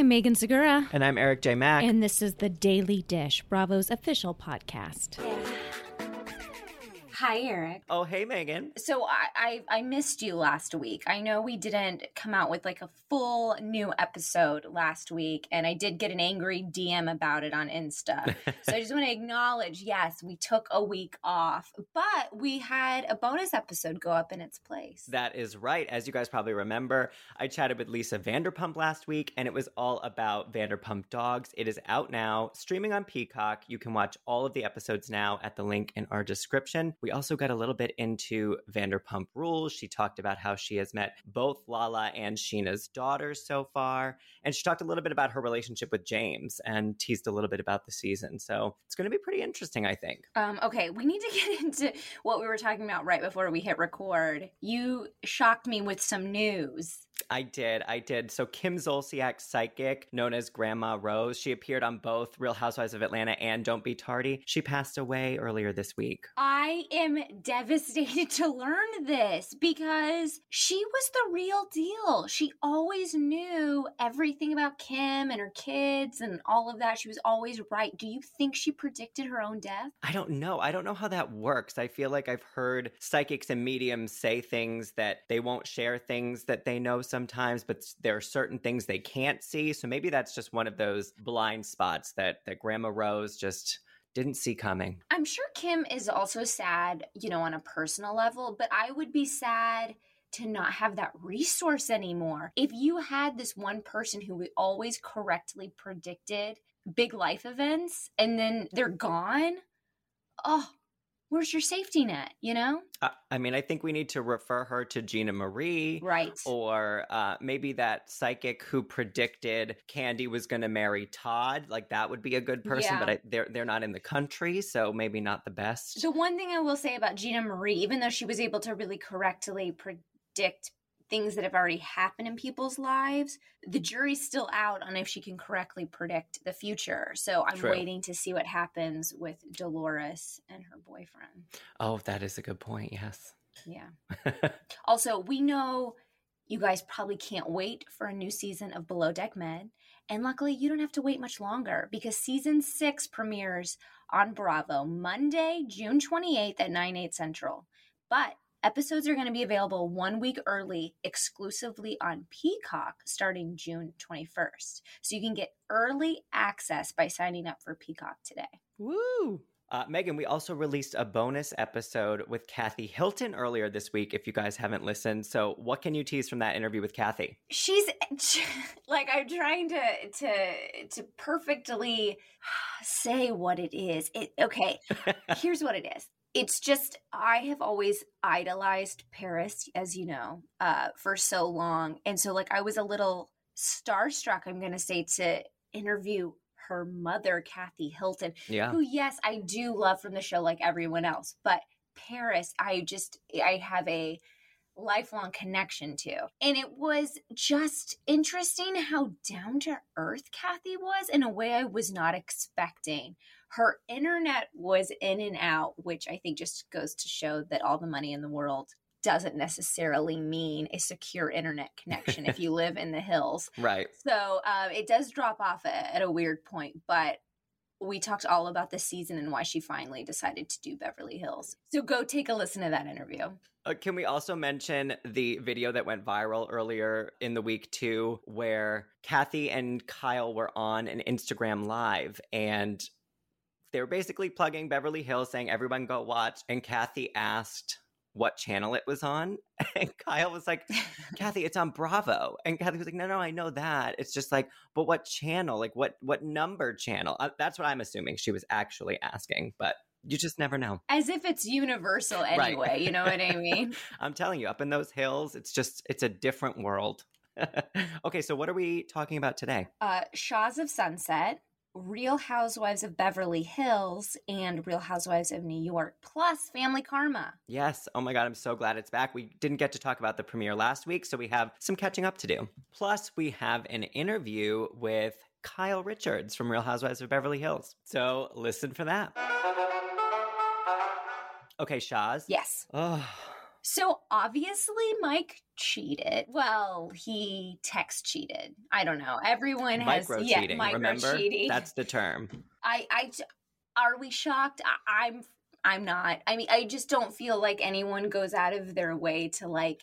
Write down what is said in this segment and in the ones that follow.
I'm Megan Segura. And I'm Eric J. Mack. And this is The Daily Dish, Bravo's official podcast. Hi, Eric. Oh, hey, Megan. So I missed you last week. I know we didn't come out with like a full new episode last week, and I did get an angry DM about it on Insta. So I just want to acknowledge, yes, we took a week off, but we had a bonus episode go up in its place. That is right. As you guys probably remember, I chatted with Lisa Vanderpump last week, and it was all about Vanderpump Dogs. It is out now, streaming on Peacock. You can watch all of the episodes now at the link in our description. We also got a little bit into Vanderpump Rules. She talked about how she has met both Lala and Sheena's daughters so far. And she talked a little bit about her relationship with James and teased a little bit about the season. So it's going to be pretty interesting, I think. Okay, we need to get into what we were talking about right before we hit record. You shocked me with some news. I did. So Kim Zolciak's psychic, known as Grandma Rose, she appeared on both Real Housewives of Atlanta and Don't Be Tardy. She passed away earlier this week. I am devastated to learn this because she was the real deal. She always knew everything about Kim and her kids and all of that. She was always right. Do you think she predicted her own death? I don't know. I don't know how that works. I feel like I've heard psychics and mediums say things that they won't share things that they know sometimes, but there are certain things they can't see. So maybe that's just one of those blind spots that Grandma Rose just didn't see coming. I'm sure Kim is also sad, on a personal level, but I would be sad to not have that resource anymore. If you had this one person who always correctly predicted big life events and then they're gone, where's your safety net, I think we need to refer her to Gina Marie. Right. Or maybe that psychic who predicted Candy was going to marry Todd. Like, that would be a good person, but they're not in the country, so maybe not the best. The one thing I will say about Gina Marie, even though she was able to really correctly predict things that have already happened in people's lives, the jury's still out on if she can correctly predict the future. So I'm waiting to see what happens with Dolores and her boyfriend. Oh, that is a good point. Yes. Yeah. Also, we know you guys probably can't wait for a new season of Below Deck Med. And luckily, you don't have to wait much longer because season 6 premieres on Bravo Monday, June 28th at 9/8 Central. But episodes are going to be available 1 week early exclusively on Peacock starting June 21st. So you can get early access by signing up for Peacock today. Woo! Megan, we also released a bonus episode with Kathy Hilton earlier this week, if you guys haven't listened. So what can you tease from that interview with Kathy? She's like, I'm trying to perfectly say what it is. Okay, here's what it is. It's just, I have always idolized Paris, as you know, for so long. And so I was a little starstruck, I'm going to say, to interview her mother, Kathy Hilton, who, yes, I do love from the show like everyone else. But Paris, I have a lifelong connection to. And it was just interesting how down to earth Kathy was in a way I was not expecting. Her internet was in and out, which I think just goes to show that all the money in the world doesn't necessarily mean a secure internet connection if you live in the hills. Right. So it does drop off at a weird point, but we talked all about the season and why she finally decided to do Beverly Hills. So go take a listen to that interview. Can we also mention the video that went viral earlier in the week too, where Kathy and Kyle were on an Instagram Live and they were basically plugging Beverly Hills, saying, everyone go watch. And Kathy asked what channel it was on. And Kyle was like, Kathy, it's on Bravo. And Kathy was like, no, I know that. It's just like, but what channel? Like what number channel? That's what I'm assuming she was actually asking, but you just never know. As if it's universal anyway, right. You know what I mean? I'm telling you, up in those hills, it's a different world. Okay, so what are we talking about today? Shahs of Sunset, Real Housewives of Beverly Hills, and Real Housewives of New York, plus Family Karma. Yes. Oh my God, I'm so glad it's back. We didn't get to talk about the premiere last week, so we have some catching up to do. Plus, we have an interview with Kyle Richards from Real Housewives of Beverly Hills. So listen for that. Okay, Shahs. Yes. Oh. So obviously Mike cheated. Well, he text cheated. I don't know. Everyone has Micro cheating, micro remember? cheating. That's the term. Are we shocked? I'm not. I mean, I just don't feel like anyone goes out of their way to like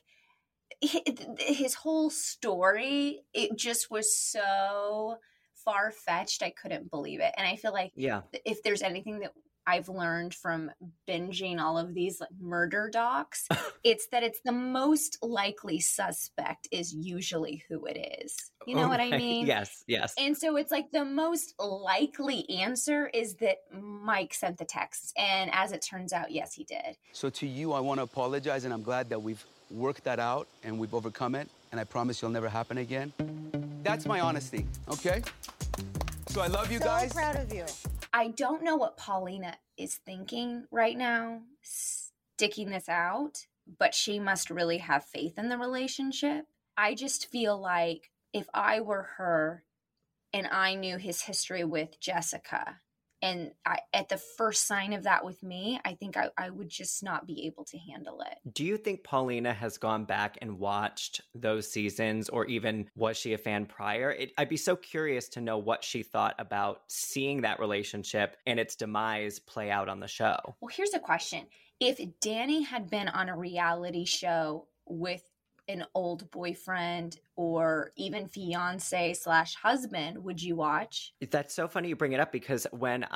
his whole story. It just was so far-fetched. I couldn't believe it. And I feel like if there's anything that I've learned from binging all of these like murder docs, it's that it's the most likely suspect is usually who it is. You know what I mean? Yes, yes. And so it's like the most likely answer is that Mike sent the texts. And as it turns out, yes, he did. So to you, I want to apologize, and I'm glad that we've worked that out and we've overcome it. And I promise you'll never happen again. That's my honesty, okay? So I love you guys. So proud of you. I don't know what Paulina is thinking right now, sticking this out, but she must really have faith in the relationship. I just feel like if I were her and I knew his history with Jessica, and at the first sign of that with me, I think I would just not be able to handle it. Do you think Paulina has gone back and watched those seasons, or even was she a fan prior? I'd be so curious to know what she thought about seeing that relationship and its demise play out on the show. Well, here's a question. If Danny had been on a reality show with an old boyfriend or even fiance / husband, would you watch? That's so funny you bring it up, because when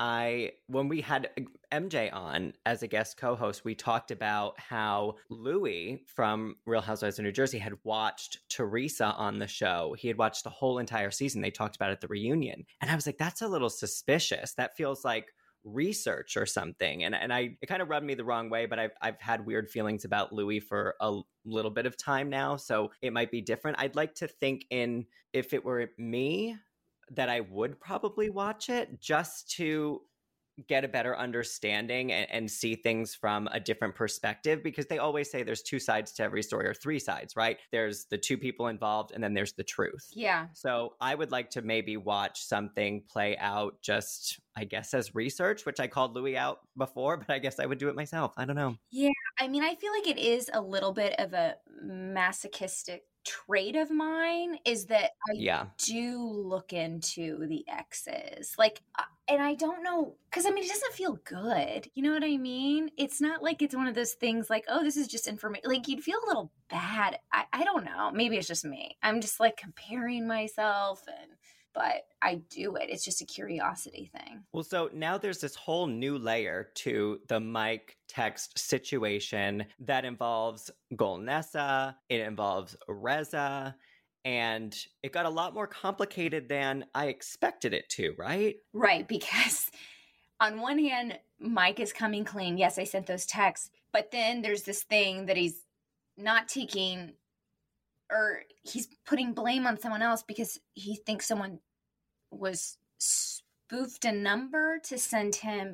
we had MJ on as a guest co-host, we talked about how Louis from Real Housewives of New Jersey had watched Teresa on the show. He had watched the whole entire season. They talked about it at the reunion. And I was like, that's a little suspicious. That feels like research or something, and it kind of rubbed me the wrong way, but I've had weird feelings about Louis for a little bit of time now, so it might be different. I'd like to think if it were me, that I would probably watch it just to get a better understanding and see things from a different perspective, because they always say there's two sides to every story, or three sides, right? There's the two people involved, and then there's the truth. Yeah. So I would like to maybe watch something play out just, I guess, as research, which I called Louis out before, but I guess I would do it myself. I don't know. Yeah. I mean, I feel like it is a little bit of a masochistic trait of mine, is that I do look into the exes. Like, and I don't know, because I mean, it doesn't feel good. You know what I mean? It's not like it's one of those things like, oh, this is just information. Like, you'd feel a little bad. I don't know. Maybe it's just me. I'm just like comparing myself, but I do it. It's just a curiosity thing. Well, so now there's this whole new layer to the Mike text situation that involves Golnesa, it involves Reza, and it got a lot more complicated than I expected it to, right? Right, because on one hand, Mike is coming clean. Yes, I sent those texts, but then there's this thing that he's not taking, or he's putting blame on someone else because he thinks someone was spoofed a number to send him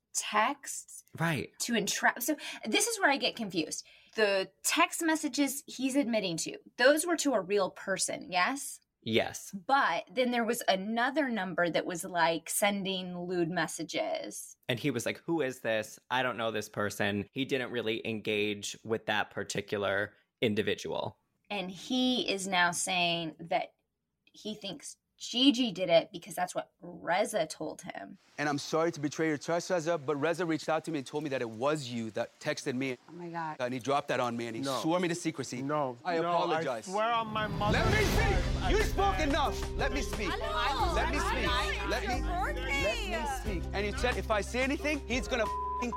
texts, right, to entrap. So this is where I get confused. The text messages he's admitting to, those were to a real person, yes? Yes. But then there was another number that was like sending lewd messages. And he was like, who is this? I don't know this person. He didn't really engage with that particular individual. And he is now saying that he thinks Gigi did it because that's what Reza told him. And I'm sorry to betray your trust, Reza, but Reza reached out to me and told me that it was you that texted me. Oh, my God. And he dropped that on me, and he swore me to secrecy. I apologize. I swear on my mother. Let me speak! You spoke enough! Let me speak. Let me speak. Let me speak. And you said if I say anything, he's gonna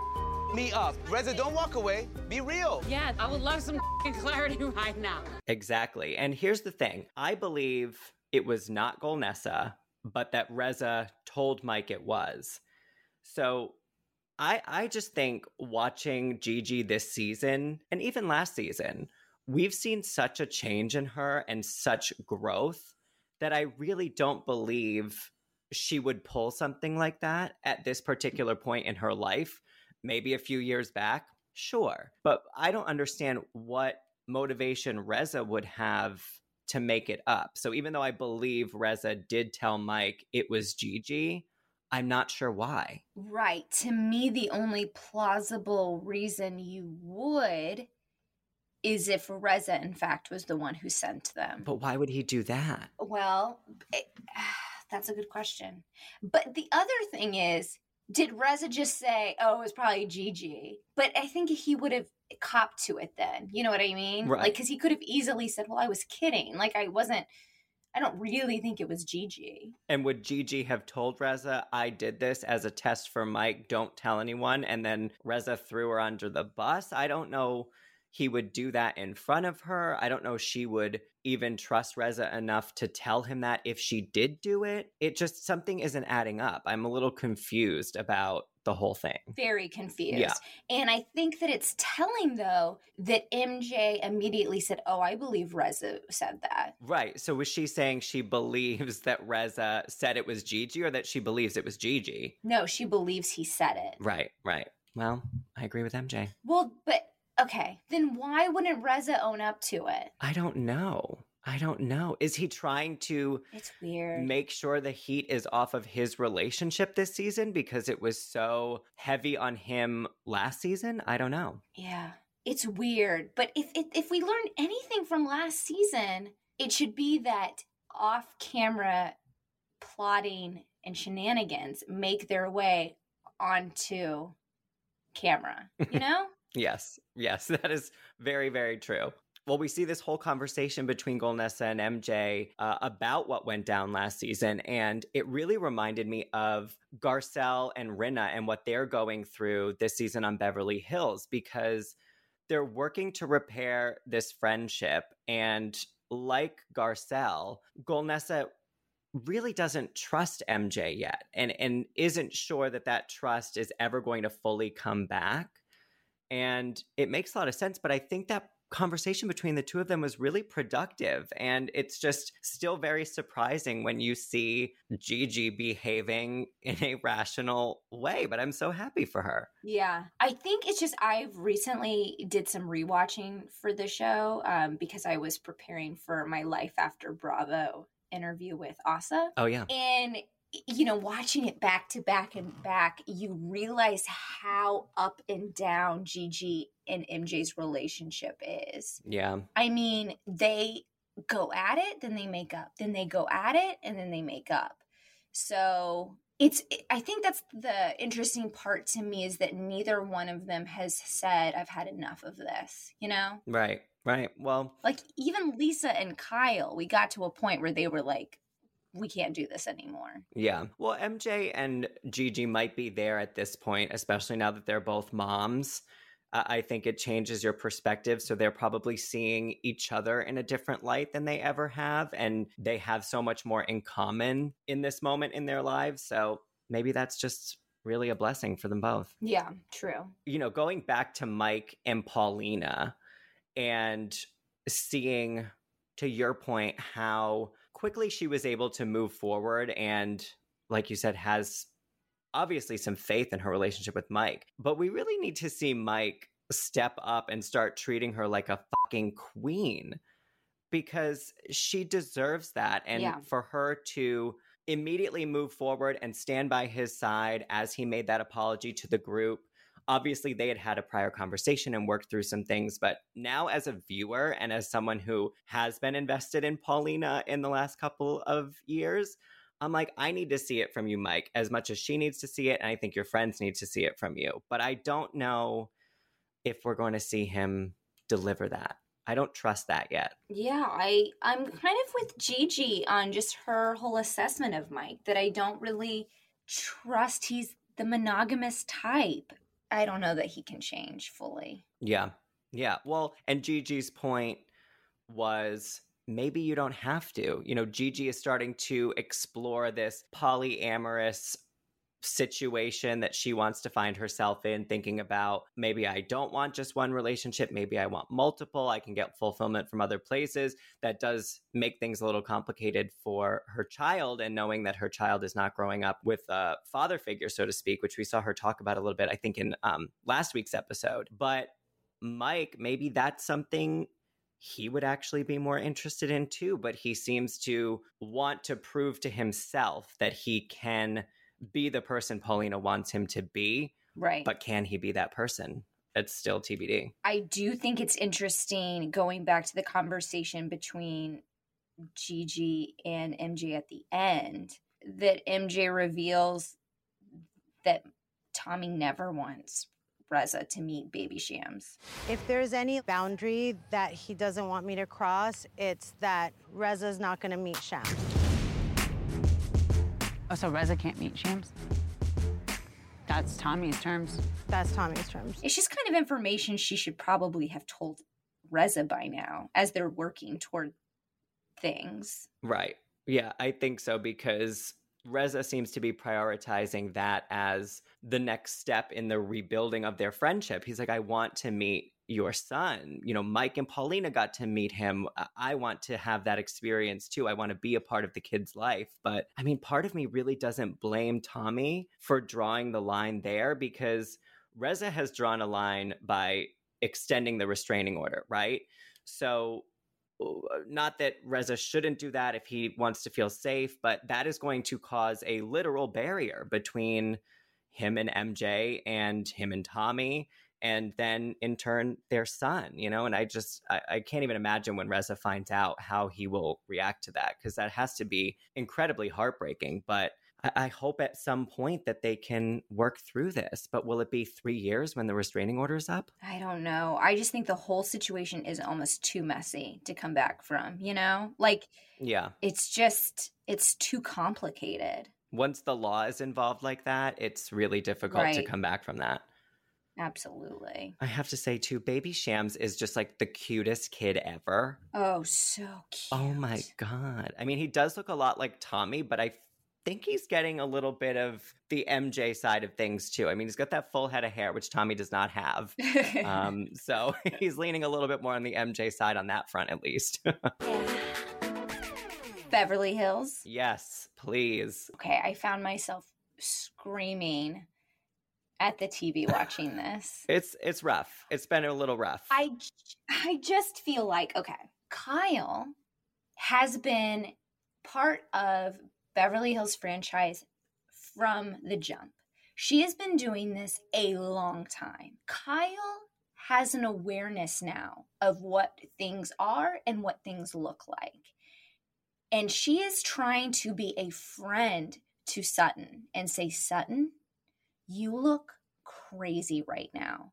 me up. Reza, don't walk away. Be real. Yeah, I would love some clarity right now. Exactly. And here's the thing. I believe it was not Golnesa, but that Reza told Mike it was. So I just think watching Gigi this season, and even last season, we've seen such a change in her and such growth that I really don't believe she would pull something like that at this particular point in her life. Maybe a few years back, sure. But I don't understand what motivation Reza would have to make it up. So even though I believe Reza did tell Mike it was Gigi, I'm not sure why. Right. To me, the only plausible reason you would is if Reza, in fact, was the one who sent them. But why would he do that? Well, that's a good question. But the other thing is, did Reza just say, oh, it was probably Gigi? But I think he would have copped to it then. You know what I mean? Right. Like, because he could have easily said, well, I was kidding. Like, I don't really think it was Gigi. And would Gigi have told Reza, I did this as a test for Mike, don't tell anyone, and then Reza threw her under the bus? I don't know he would do that in front of her. I don't know she would even trust Reza enough to tell him that if she did do it. It just, something isn't adding up. I'm a little confused about the whole thing. Very confused. Yeah. And I think that it's telling, though, that MJ immediately said, oh, I believe Reza said that. Right. So was she saying she believes that Reza said it was Gigi, or that she believes it was Gigi? No, she believes he said it. Right. Well, I agree with MJ. Well, but okay, then why wouldn't Reza own up to it? I don't know. Is he trying to It's weird. make sure the heat is off of his relationship this season because it was so heavy on him last season? I don't know. Yeah, it's weird. But if we learned anything from last season, it should be that off-camera plotting and shenanigans make their way onto camera, you know? Yes, that is very, very true. Well, we see this whole conversation between Golnesa and MJ about what went down last season, and it really reminded me of Garcelle and Rinna and what they're going through this season on Beverly Hills, because they're working to repair this friendship, and like Garcelle, Golnesa really doesn't trust MJ yet, and isn't sure that trust is ever going to fully come back. And it makes a lot of sense, but I think that conversation between the two of them was really productive. And it's just still very surprising when you see Gigi behaving in a rational way, but I'm so happy for her. Yeah. I think it's just, I've recently did some rewatching for the show because I was preparing for my Life After Bravo interview with Asa. Oh, yeah. And you know, watching it back to back and back, you realize how up and down Gigi and MJ's relationship is. Yeah. I mean, they go at it, then they make up. Then they go at it, and then they make up. So I think that's the interesting part to me, is that neither one of them has said, I've had enough of this, you know? Right. Well, like even Lisa and Kyle, we got to a point where they were like, we can't do this anymore. Yeah. Well, MJ and Gigi might be there at this point, especially now that they're both moms. I think it changes your perspective. So they're probably seeing each other in a different light than they ever have. And they have so much more in common in this moment in their lives. So maybe that's just really a blessing for them both. Yeah, true. You know, going back to Mike and Paulina and seeing, to your point, how quickly she was able to move forward and, like you said, has obviously some faith in her relationship with Mike. But we really need to see Mike step up and start treating her like a fucking queen, because she deserves that. And for her to immediately move forward and stand by his side as he made that apology to the group. Obviously, they had a prior conversation and worked through some things, but now as a viewer and as someone who has been invested in Paulina in the last couple of years, I'm like, I need to see it from you, Mike, as much as she needs to see it, and I think your friends need to see it from you. But I don't know if we're going to see him deliver that. I don't trust that yet. Yeah, I'm kind of with Gigi on just her whole assessment of Mike, that I don't really trust he's the monogamous type. I don't know that he can change fully. Yeah. Well, and Gigi's point was maybe you don't have to. You know, Gigi is starting to explore this polyamorous situation that she wants to find herself in, thinking about, maybe I don't want just one relationship, maybe I want multiple, I can get fulfillment from other places. That does make things a little complicated for her child, and knowing that her child is not growing up with a father figure, so to speak, which we saw her talk about a little bit, I think, in last week's episode. But Mike, maybe that's something he would actually be more interested in too, but he seems to want to prove to himself that he can be the person Paulina wants him to be. Right. But can he be that person? it's still TBD. I do think it's interesting going back to the conversation between Gigi and MJ at the end, that MJ reveals that Tommy never wants Reza to meet Baby Shams. If there's any boundary that he doesn't want me to cross, it's that Reza's not going to meet Shams. Oh, so Reza can't meet Shams? That's Tommy's terms. That's Tommy's terms. It's just kind of information she should probably have told Reza by now as they're working toward things. Right. Yeah, I think so, because Reza seems to be prioritizing that as the next step in the rebuilding of their friendship. He's like, I want to meet your son. You know, Mike and Paulina got to meet him. I want to have that experience too. I want to be a part of the kid's life. But I mean, part of me really doesn't blame Tommy for drawing the line there, because Reza has drawn a line by extending the restraining order, right? So not that Reza shouldn't do that if he wants to feel safe, but that is going to cause a literal barrier between him and MJ and him and Tommy, and then in turn their son, you know? And I can't even imagine when Reza finds out how he will react to that, because that has to be incredibly heartbreaking. But I hope at some point that they can work through this. But will it be 3 years when the restraining order is up? I don't know. I just think the whole situation is almost too messy to come back from, you know? Like, yeah, it's too complicated. Once the law is involved like that, it's really difficult to Right. come back from that. Absolutely. I have to say, too, Baby Shams is just like the cutest kid ever. Oh, so cute. Oh my God. I mean, he does look a lot like Tommy, but I think he's getting a little bit of the MJ side of things, too. I mean, he's got that full head of hair, which Tommy does not have. So he's leaning a little bit more on the MJ side on that front, at least. Beverly Hills. Yes, please. Okay, I found myself screaming at the TV watching this. It's rough. It's been a little rough. I just feel like, okay, Kyle has been part of Beverly Hills franchise from the jump. She has been doing this a long time. Kyle has an awareness now of what things are and what things look like. And she is trying to be a friend to Sutton and say, Sutton, you look crazy right now.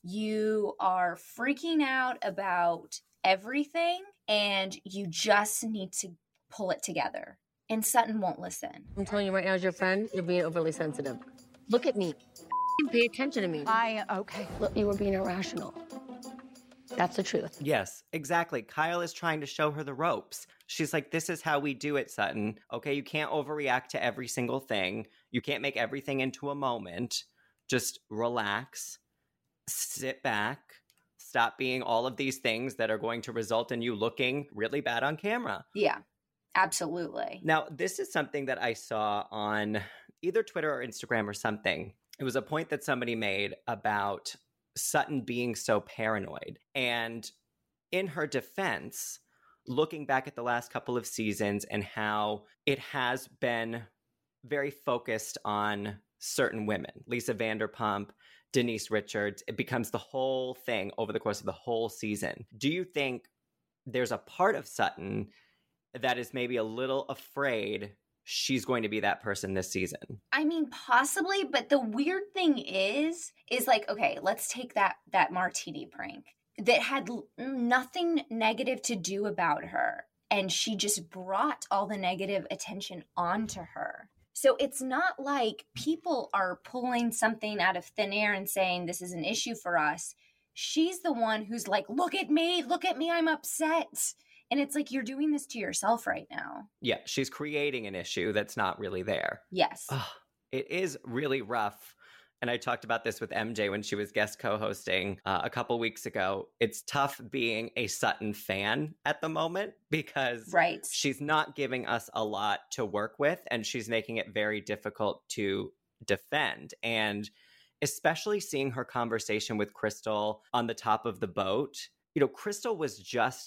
You are freaking out about everything and you just need to pull it together. And Sutton won't listen. I'm telling you right now, as your friend, you're being overly sensitive. Look at me. Pay attention to me. Okay. Look, you were being irrational. That's the truth. Yes, exactly. Kyle is trying to show her the ropes. She's like, this is how we do it, Sutton. Okay, you can't overreact to every single thing. You can't make everything into a moment. Just relax, sit back, stop being all of these things that are going to result in you looking really bad on camera. Yeah, absolutely. Now, this is something that I saw on either Twitter or Instagram or something. It was a point that somebody made about Sutton being so paranoid. And in her defense, looking back at the last couple of seasons and how it has been very focused on certain women, Lisa Vanderpump, Denise Richards, it becomes the whole thing over the course of the whole season. Do you think there's a part of Sutton that is maybe a little afraid she's going to be that person this season? I mean, possibly, but the weird thing is like, okay, let's take that martini prank that had nothing negative to do about her, and she just brought all the negative attention onto her. So it's not like people are pulling something out of thin air and saying this is an issue for us. She's the one who's like, look at me, I'm upset. And it's like, you're doing this to yourself right now. Yeah, she's creating an issue that's not really there. Yes. Oh, it is really rough. And I talked about this with MJ when she was guest co-hosting a couple weeks ago. It's tough being a Sutton fan at the moment because right. She's not giving us a lot to work with, and she's making it very difficult to defend. And especially seeing her conversation with Crystal on the top of the boat. You know, Crystal was just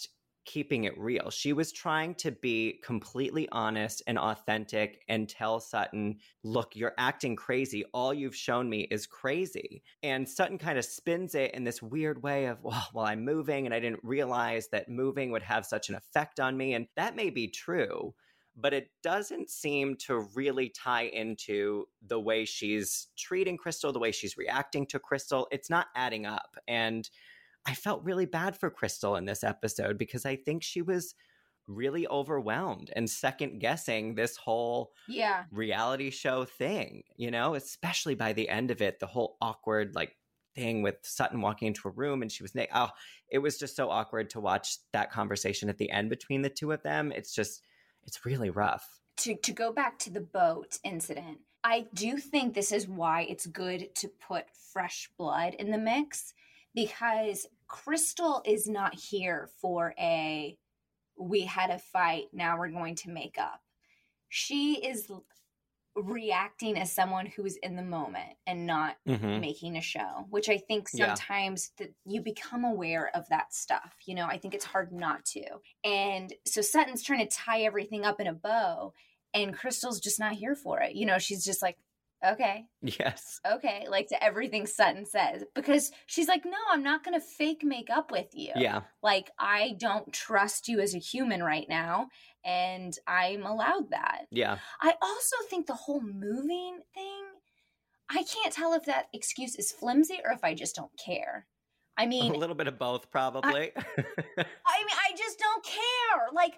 keeping it real. She was trying to be completely honest and authentic and tell Sutton, look, you're acting crazy. All you've shown me is crazy. And Sutton kind of spins it in this weird way of, well, I'm moving and I didn't realize that moving would have such an effect on me. And that may be true, but it doesn't seem to really tie into the way she's treating Crystal, the way she's reacting to Crystal. It's not adding up. And I felt really bad for Crystal in this episode because I think she was really overwhelmed and second guessing this whole reality show thing, you know, especially by the end of it, the whole awkward thing with Sutton walking into a room and she was it was just so awkward to watch that conversation at the end between the two of them. It's really rough. To go back to the boat incident, I do think this is why it's good to put fresh blood in the mix, because Crystal is not here for we had a fight, now we're going to make up. She is reacting as someone who is in the moment and not making a show, which I think sometimes that you become aware of that stuff. You know, I think it's hard not to. And so Sutton's trying to tie everything up in a bow and Crystal's just not here for it. You know, she's just like, okay. Yes. Okay. Like to everything Sutton says, because she's like, no, I'm not going to fake make up with you. Yeah. Like, I don't trust you as a human right now. And I'm allowed that. Yeah. I also think the whole moving thing, I can't tell if that excuse is flimsy or if I just don't care. I mean, a little bit of both, probably. I just don't care. Like,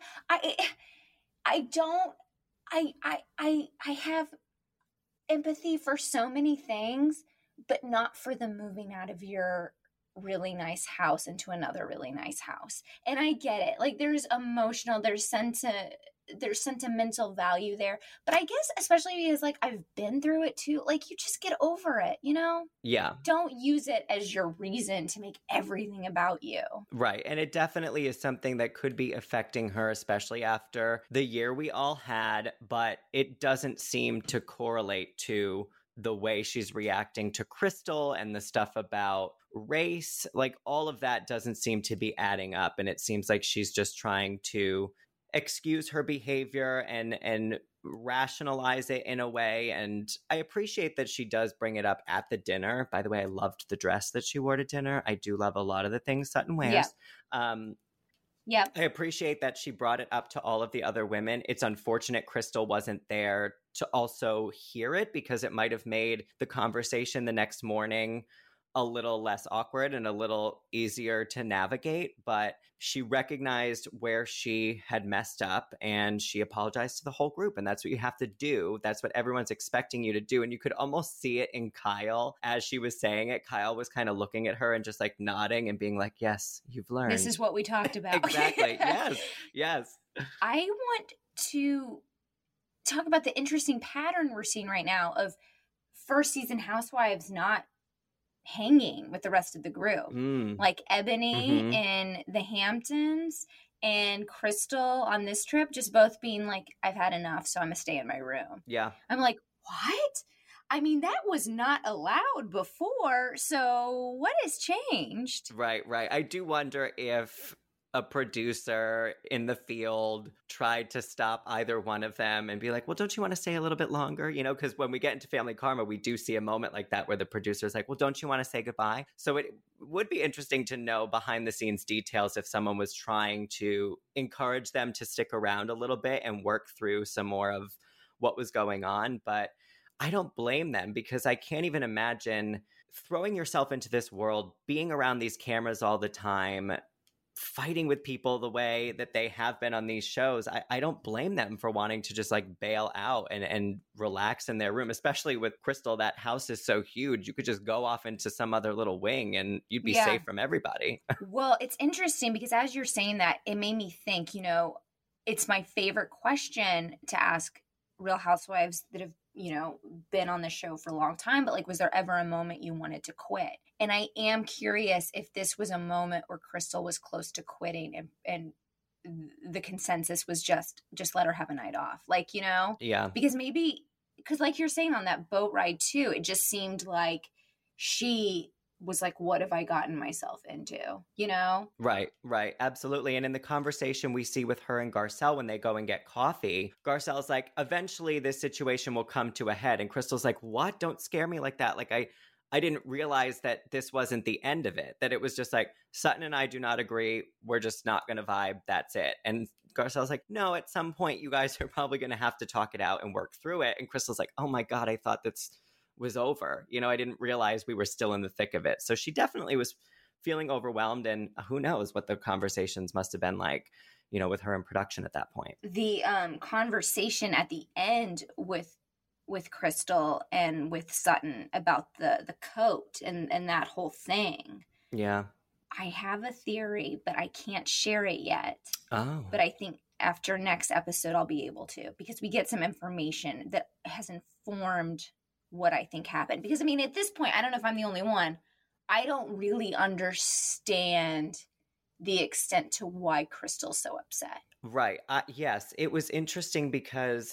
I have empathy for so many things, but not for the moving out of your really nice house into another really nice house. And I get it. Like, there's emotional, there's sentimental value there. But I guess especially because like I've been through it too, like you just get over it, you know? Yeah. Don't use it as your reason to make everything about you. Right. And it definitely is something that could be affecting her, especially after the year we all had, but it doesn't seem to correlate to the way she's reacting to Crystal and the stuff about race. Like all of that doesn't seem to be adding up. And it seems like she's just trying to excuse her behavior and rationalize it in a way. And I appreciate that she does bring it up at the dinner. By the way, I loved the dress that she wore to dinner. I do love a lot of the things Sutton wears. Yeah. I appreciate that she brought it up to all of the other women. It's unfortunate Crystal wasn't there to also hear it because it might have made the conversation the next morning a little less awkward and a little easier to navigate, but she recognized where she had messed up and she apologized to the whole group. And that's what you have to do. That's what everyone's expecting you to do. And you could almost see it in Kyle as she was saying it. Kyle was kind of looking at her and just like nodding and being like, yes, you've learned. This is what we talked about. Exactly. Yes. I want to talk about the interesting pattern we're seeing right now of first season housewives not hanging with the rest of the group. Like Ebony in the Hamptons and Crystal on this trip just both being like, I've had enough, so I'm gonna stay in my room. Yeah. I'm like, what? I mean, that was not allowed before, so what has changed? Right. I do wonder if a producer in the field tried to stop either one of them and be like, well, don't you want to stay a little bit longer? You know, because when we get into Family Karma, we do see a moment like that where the producer's like, well, don't you want to say goodbye? So it would be interesting to know behind the scenes details if someone was trying to encourage them to stick around a little bit and work through some more of what was going on. But I don't blame them because I can't even imagine throwing yourself into this world, being around these cameras all the time, fighting with people the way that they have been on these shows. I don't blame them for wanting to just like bail out and relax in their room, especially with Crystal. That house is so huge. You could just go off into some other little wing and you'd be safe from everybody. Well, it's interesting because as you're saying that, it made me think, you know, it's my favorite question to ask Real Housewives that have, you know, been on the show for a long time, but like, was there ever a moment you wanted to quit? And I am curious if this was a moment where Crystal was close to quitting and the consensus was just let her have a night off. Like, you know? Yeah. Because like you're saying on that boat ride too, it just seemed like she was like, what have I gotten myself into? You know? Right. Absolutely. And in the conversation we see with her and Garcelle when they go and get coffee, Garcelle's like, eventually this situation will come to a head. And Crystal's like, what? Don't scare me like that. Like, I didn't realize that this wasn't the end of it, that it was just like, Sutton and I do not agree. We're just not going to vibe. That's it. And Garcelle's like, no, at some point you guys are probably going to have to talk it out and work through it. And Crystal's like, oh my God, I thought this was over. You know, I didn't realize we were still in the thick of it. So she definitely was feeling overwhelmed, and who knows what the conversations must have been like, you know, with her in production at that point. The conversation at the end with Crystal and with Sutton about the coat and that whole thing. Yeah. I have a theory, but I can't share it yet. Oh. But I think after next episode, I'll be able to, because we get some information that has informed what I think happened. Because, I mean, at this point, I don't know if I'm the only one. I don't really understand the extent to why Crystal's so upset. Right. Yes. It was interesting because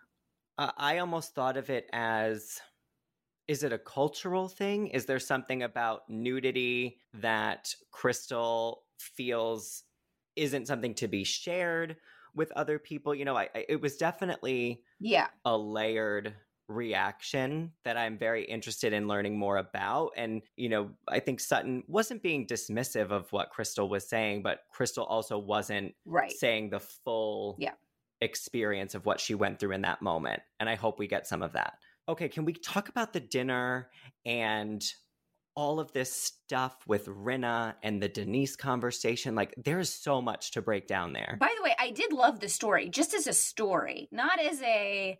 I almost thought of it as, is it a cultural thing? Is there something about nudity that Crystal feels isn't something to be shared with other people? You know, it was definitely a layered reaction that I'm very interested in learning more about. And, you know, I think Sutton wasn't being dismissive of what Crystal was saying, but Crystal also wasn't saying the full experience of what she went through in that moment. And I hope we get some of that. Okay, can we talk about the dinner and all of this stuff with Rinna and the Denise conversation? Like, there's so much to break down there. By the way, I did love the story, just as a story, not as a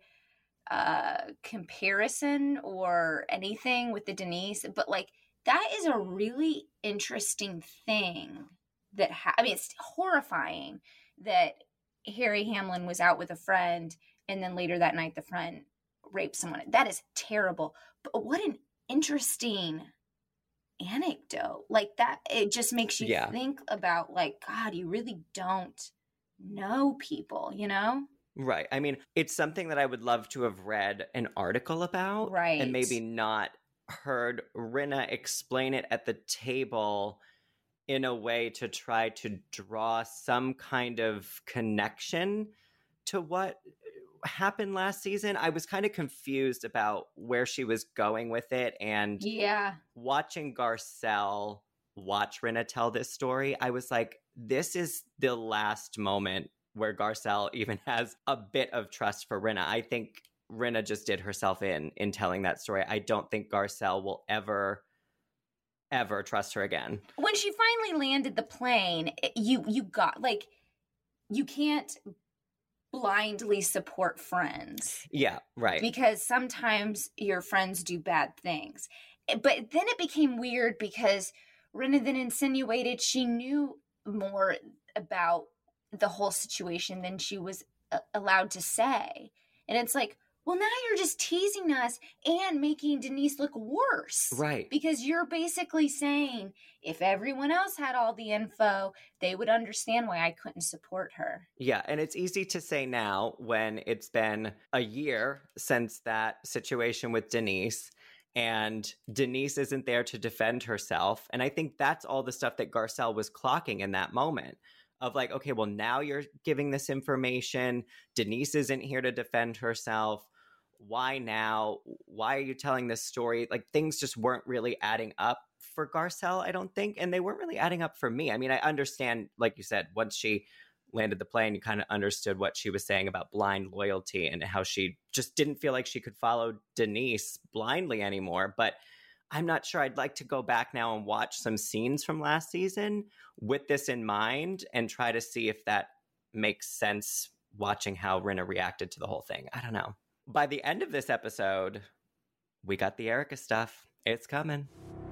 comparison or anything with the Denise, but like, that is a really interesting thing that, I mean, it's horrifying that Harry Hamlin was out with a friend and then later that night the friend raped someone. That is terrible. But what an interesting anecdote. Like that, it just makes you think about like, God, you really don't know people, you know? Right. I mean, it's something that I would love to have read an article about. Right. And maybe not heard Rinna explain it at the table in a way to try to draw some kind of connection to what happened last season. I was kind of confused about where she was going with it. And watching Garcelle watch Rinna tell this story, I was like, this is the last moment where Garcelle even has a bit of trust for Rinna. I think Rinna just did herself in telling that story. I don't think Garcelle will ever trust her again. When she finally landed the plane, you got, like, you can't blindly support friends. Yeah, right. Because sometimes your friends do bad things. But then it became weird because Rinna then insinuated she knew more about the whole situation than she was allowed to say. And it's like, well, now you're just teasing us and making Denise look worse. Right. Because you're basically saying if everyone else had all the info, they would understand why I couldn't support her. Yeah, and it's easy to say now when it's been a year since that situation with Denise, and Denise isn't there to defend herself. And I think that's all the stuff that Garcelle was clocking in that moment. Of like, okay, well, now you're giving this information. Denise isn't here to defend herself. Why now? Why are you telling this story? Like, things just weren't really adding up for Garcelle, I don't think. And they weren't really adding up for me. I mean, I understand, like you said, once she landed the plane, you kind of understood what she was saying about blind loyalty and how she just didn't feel like she could follow Denise blindly anymore. But I'm not sure. I'd like to go back now and watch some scenes from last season with this in mind and try to see if that makes sense watching how Rinna reacted to the whole thing. I don't know. By the end of this episode, we got the Erika stuff. It's coming.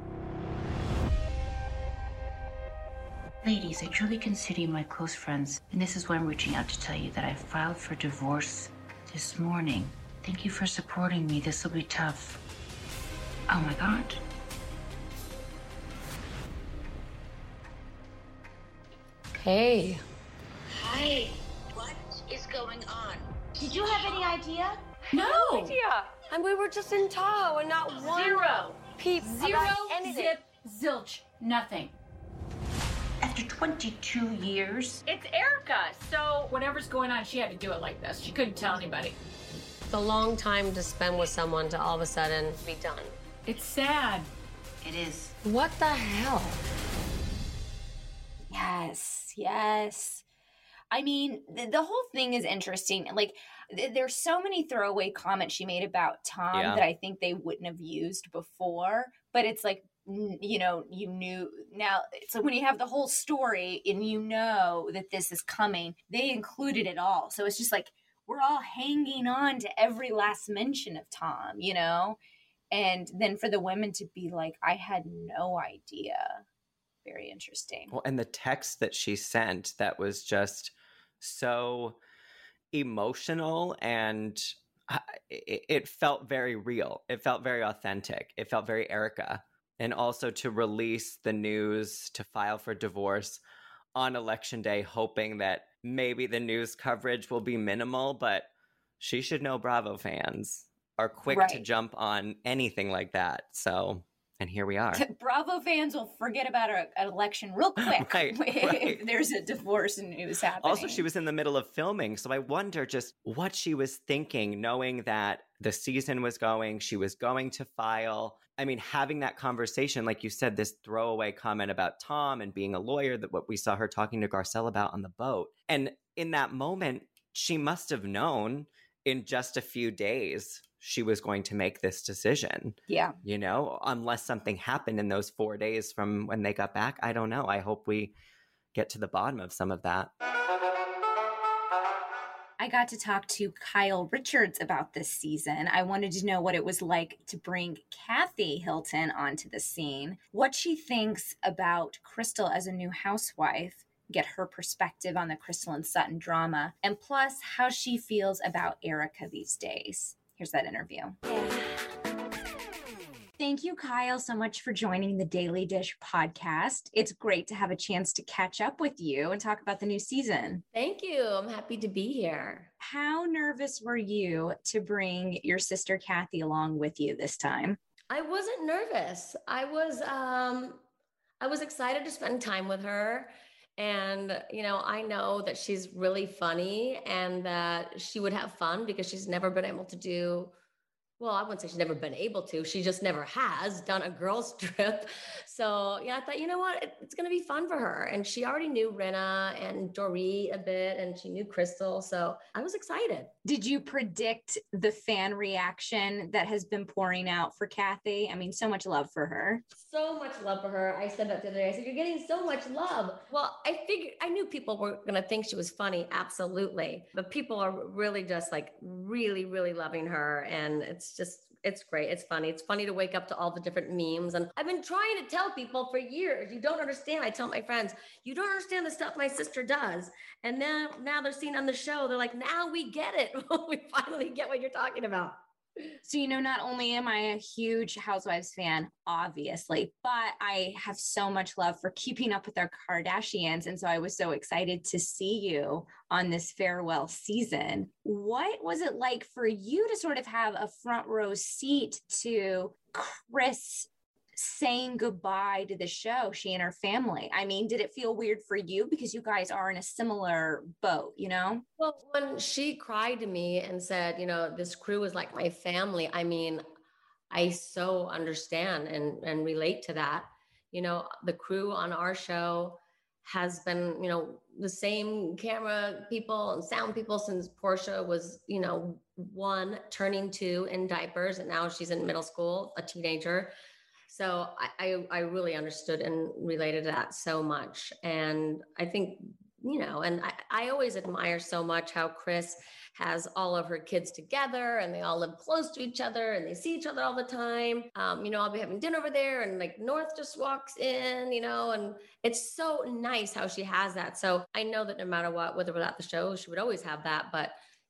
Ladies, I truly consider you my close friends, and this is why I'm reaching out to tell you that I filed for divorce this morning. Thank you for supporting me. This will be tough. Oh my God. Hey. Hi. What is going on? Did you have any idea? No idea. And we were just in Tahoe and not one Zero peep Zero about anything. zip Zilch, nothing. After 22 years? It's Erica, so whatever's going on, she had to do it like this. She couldn't tell anybody. It's a long time to spend with someone to all of a sudden be done. It's sad. It is. What the hell? Yes. I mean, the whole thing is interesting. Like, there's so many throwaway comments she made about Tom that I think they wouldn't have used before. But it's like, you know, you knew now. So when you have the whole story and you know that this is coming, they included it all. So it's just like, we're all hanging on to every last mention of Tom, you know? And then for the women to be like, I had no idea. Very interesting. Well, and the text that she sent that was just so emotional, and it felt very real. It felt very authentic. It felt very Erica. And also to release the news, to file for divorce on Election Day, hoping that maybe the news coverage will be minimal, but she should know Bravo fans are quick to jump on anything like that. So, and here we are. Bravo fans will forget about an election real quick if there's a divorce news happening. Also, she was in the middle of filming, so I wonder just what she was thinking, knowing that the season was going, she was going to file. I mean, having that conversation, like you said, this throwaway comment about Tom and being a lawyer, that what we saw her talking to Garcelle about on the boat. And in that moment, she must have known in just a few days she was going to make this decision. Yeah. You know, unless something happened in those 4 days from when they got back. I don't know. I hope we get to the bottom of some of that. I got to talk to Kyle Richards about this season. I wanted to know what it was like to bring Kathy Hilton onto the scene, what she thinks about Crystal as a new housewife, get her perspective on the Crystal and Sutton drama, and plus how she feels about Erica these days. Here's that interview. Thank you, Kyle, so much for joining the Daily Dish podcast. It's great to have a chance to catch up with you and talk about the new season. Thank you. I'm happy to be here. How nervous were you to bring your sister Kathy along with you this time? I wasn't nervous. I was excited to spend time with her. And, you know, I know that she's really funny and that she would have fun because she's never been able to do, well, I wouldn't say she's never been able to. She just never has done a girls trip. So, yeah, I thought, you know what? It's going to be fun for her. And she already knew Rinna and Dorit a bit, and she knew Crystal. So I was excited. Did you predict the fan reaction that has been pouring out for Kathy? I mean, so much love for her. So much love for her. I said that the other day. I said, you're getting so much love. Well, I knew people were going to think she was funny. Absolutely. But people are really just like really, really loving her. And it's great. It's funny. It's funny to wake up to all the different memes. And I've been trying to tell people for years, you don't understand. I tell my friends, you don't understand the stuff my sister does. And now they're seeing on the show. They're like, now we get it. We finally get what you're talking about. So, you know, not only am I a huge Housewives fan, obviously, but I have so much love for keeping up with our Kardashians. And so I was so excited to see you on this farewell season. What was it like for you to sort of have a front row seat to Kris saying goodbye to the show, she and her family? I mean, did it feel weird for you because you guys are in a similar boat, you know? Well, when she cried to me and said, you know, this crew is like my family, I mean, I so understand and relate to that. You know, the crew on our show has been, you know, the same camera people and sound people since Portia was, you know, 1 turning 2 in diapers, and now she's in middle school, a teenager. So I really understood and related to that so much. And I think, you know, and I always admire so much how Kris has all of her kids together and they all live close to each other and they see each other all the time. You know, I'll be having dinner over there and like North just walks in, you know, and it's so nice how she has that. So I know that no matter what, with or without the show, she would always have that. But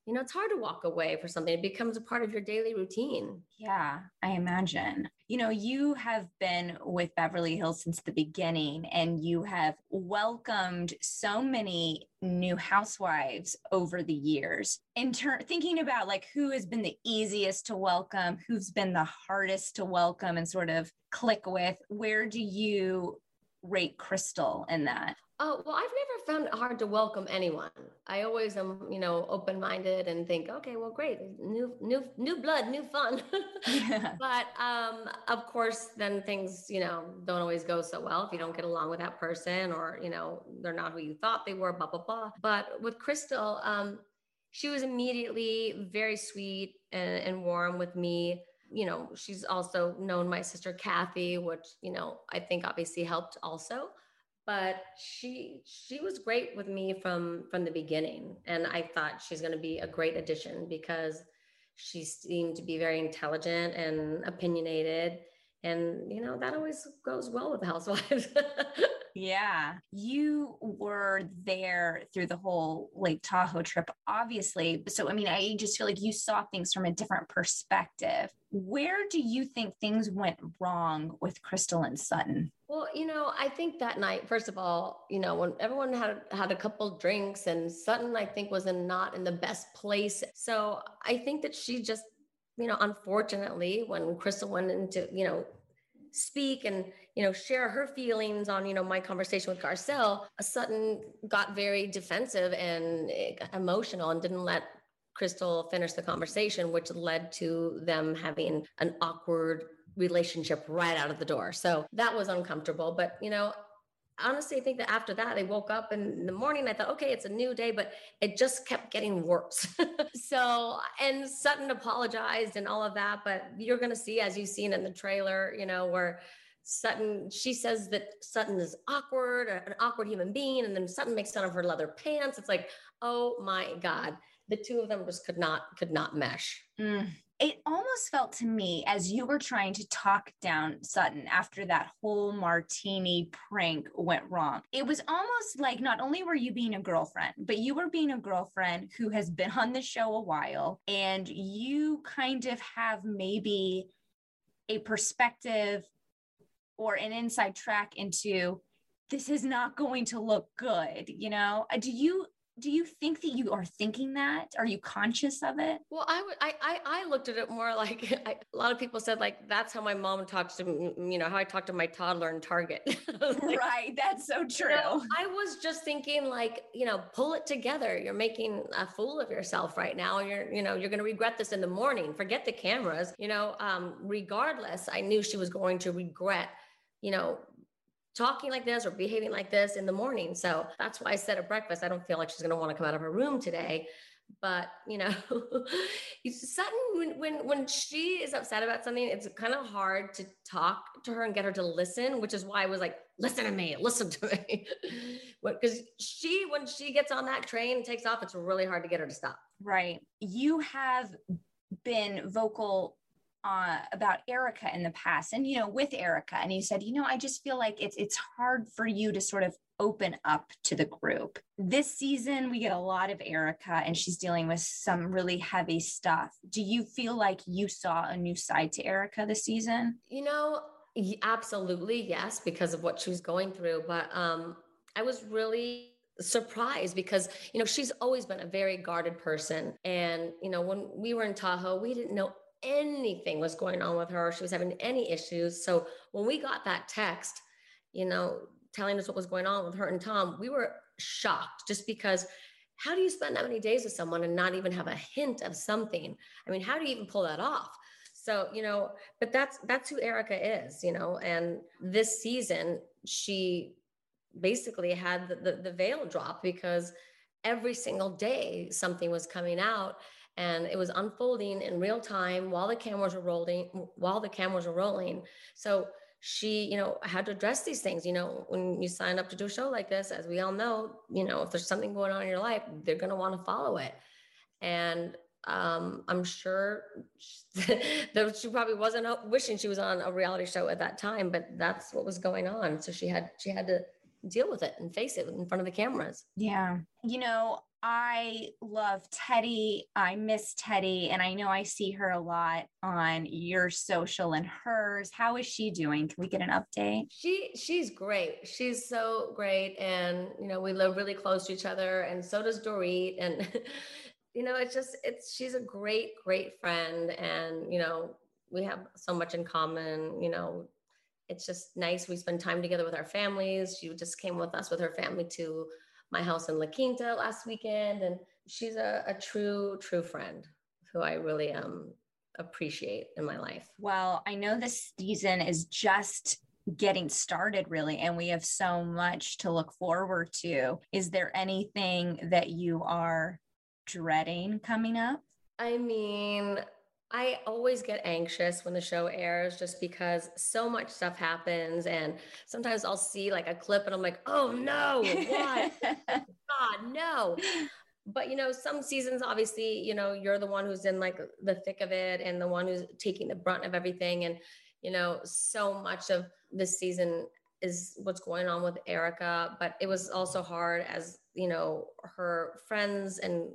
it's hard to walk away for something. It becomes a part of your daily routine. Yeah, I imagine. You have been with Beverly Hills since the beginning, and you have welcomed so many new housewives over the years. Thinking about like who has been the easiest to welcome, who's been the hardest to welcome and sort of click with, where do you rate Crystal in that? Oh, well, I've never found it hard to welcome anyone. I always am, open-minded and think, okay, well, great. New blood, new fun. Yeah. But of course, then things, don't always go so well if you don't get along with that person or, they're not who you thought they were, blah, blah, blah. But with Crystal, she was immediately very sweet and warm with me. She's also known my sister Kathy, which, I think obviously helped also. But she was great with me from the beginning. And I thought she's going to be a great addition because she seemed to be very intelligent and opinionated. And, that always goes well with the housewives. Yeah. You were there through the whole Lake Tahoe trip, obviously. So, I just feel like you saw things from a different perspective. Where do you think things went wrong with Crystal and Sutton? Well, I think that night, first of all, when everyone had a couple drinks and Sutton, I think was not in the best place. So I think that she just, unfortunately, when Crystal went into, speak and, share her feelings on, my conversation with Garcelle, Sutton got very defensive and emotional and didn't let Crystal finish the conversation, which led to them having an awkward relationship right out of the door. So that was uncomfortable. But, honestly, I think that after that, they woke up in the morning. I thought, okay, it's a new day, but it just kept getting worse. And Sutton apologized and all of that. But you're going to see, as you've seen in the trailer, where she says that Sutton is awkward, an awkward human being. And then Sutton makes fun of her leather pants. It's like, oh my God, the two of them just could not mesh. It almost felt to me as you were trying to talk down Sutton after that whole martini prank went wrong. It was almost like not only were you being a girlfriend, but you were being a girlfriend who has been on the show a while, and you kind of have maybe a perspective or an inside track into this is not going to look good. Do you think that you are thinking that? Are you conscious of it? Well, I looked at it more like a lot of people said, like, that's how my mom talks to me, how I talk to my toddler in Target. Right. That's so true. I was just thinking like, pull it together. You're making a fool of yourself right now. And you're going to regret this in the morning. Forget the cameras, regardless, I knew she was going to regret, talking like this or behaving like this in the morning. So that's why I said at breakfast, I don't feel like she's going to want to come out of her room today. But, Sutton, when she is upset about something, it's kind of hard to talk to her and get her to listen, which is why I was like, listen to me. Because when she gets on that train and takes off, it's really hard to get her to stop. Right. You have been vocal about Erica in the past and, with Erica. And you said, I just feel like it's hard for you to sort of open up to the group. This season, we get a lot of Erica and she's dealing with some really heavy stuff. Do you feel like you saw a new side to Erica this season? Absolutely. Yes, because of what she was going through. But I was really surprised because, she's always been a very guarded person. And, when we were in Tahoe, we didn't know anything was going on with her. She was having any issues. So when we got that text, telling us what was going on with her and Tom, we were shocked just because how do you spend that many days with someone and not even have a hint of something? I mean, how do you even pull that off? So, but that's who Erica is, and this season, she basically had the veil drop because every single day something was coming out. And it was unfolding in real time while the cameras were rolling. So she, had to address these things. When you sign up to do a show like this, as we all know, if there's something going on in your life, they're going to want to follow it. And I'm sure that she probably wasn't wishing she was on a reality show at that time, but that's what was going on. So she had to deal with it and face it in front of the cameras. Yeah. I love Teddi. I miss Teddi, and I know I see her a lot on your social and hers. How is she doing? Can we get an update? She's great. She's so great. And, you know, we live really close to each other, and so does Dorit. And, you know, she's a great, great friend. And, you know, we have so much in common. You know, it's just nice. We spend time together with our families. She just came with us with her family to my house in La Quinta last weekend. And she's a true friend who I really appreciate in my life. Well, I know this season is just getting started, really, and we have so much to look forward to. Is there anything that you are dreading coming up? I mean, I always get anxious when the show airs just because so much stuff happens. And sometimes I'll see like a clip and I'm like, oh no, what? God, no. But, you know, some seasons, obviously, you know, you're the one who's in like the thick of it and the one who's taking the brunt of everything. And, you know, so much of this season is what's going on with Erica. But it was also hard as, you know, her friends and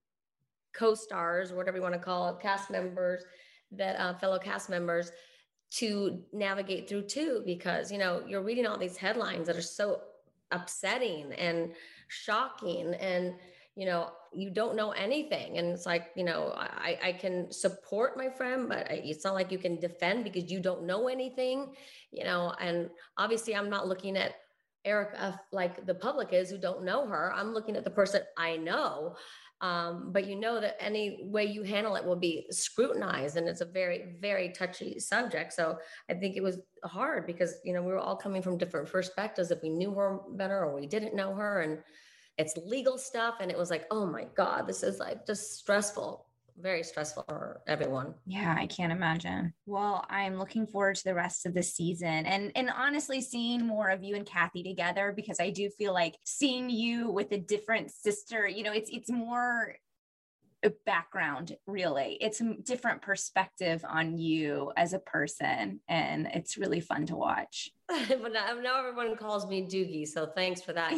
co-stars, whatever you want to call it, cast members, that fellow cast members, to navigate through too, because, you know, you're reading all these headlines that are so upsetting and shocking, and, you know, you don't know anything. And it's like, you know, I can support my friend, but it's not like you can defend because you don't know anything, you know. And obviously I'm not looking at Erica like the public is who don't know her. I'm looking at the person I know. But you know that any way you handle it will be scrutinized, and it's a very, very touchy subject. So I think it was hard because, you know, we were all coming from different perspectives, if we knew her better or we didn't know her, and it's legal stuff. And it was like, oh my God, this is like just stressful, very stressful for everyone. Yeah, I can't imagine. Well, I'm looking forward to the rest of the season and honestly seeing more of you and Kathy together, because I do feel like seeing you with a different sister, you know, it's more a background, really. It's a different perspective on you as a person, and it's really fun to watch. But now everyone calls me Doogie, so thanks for that.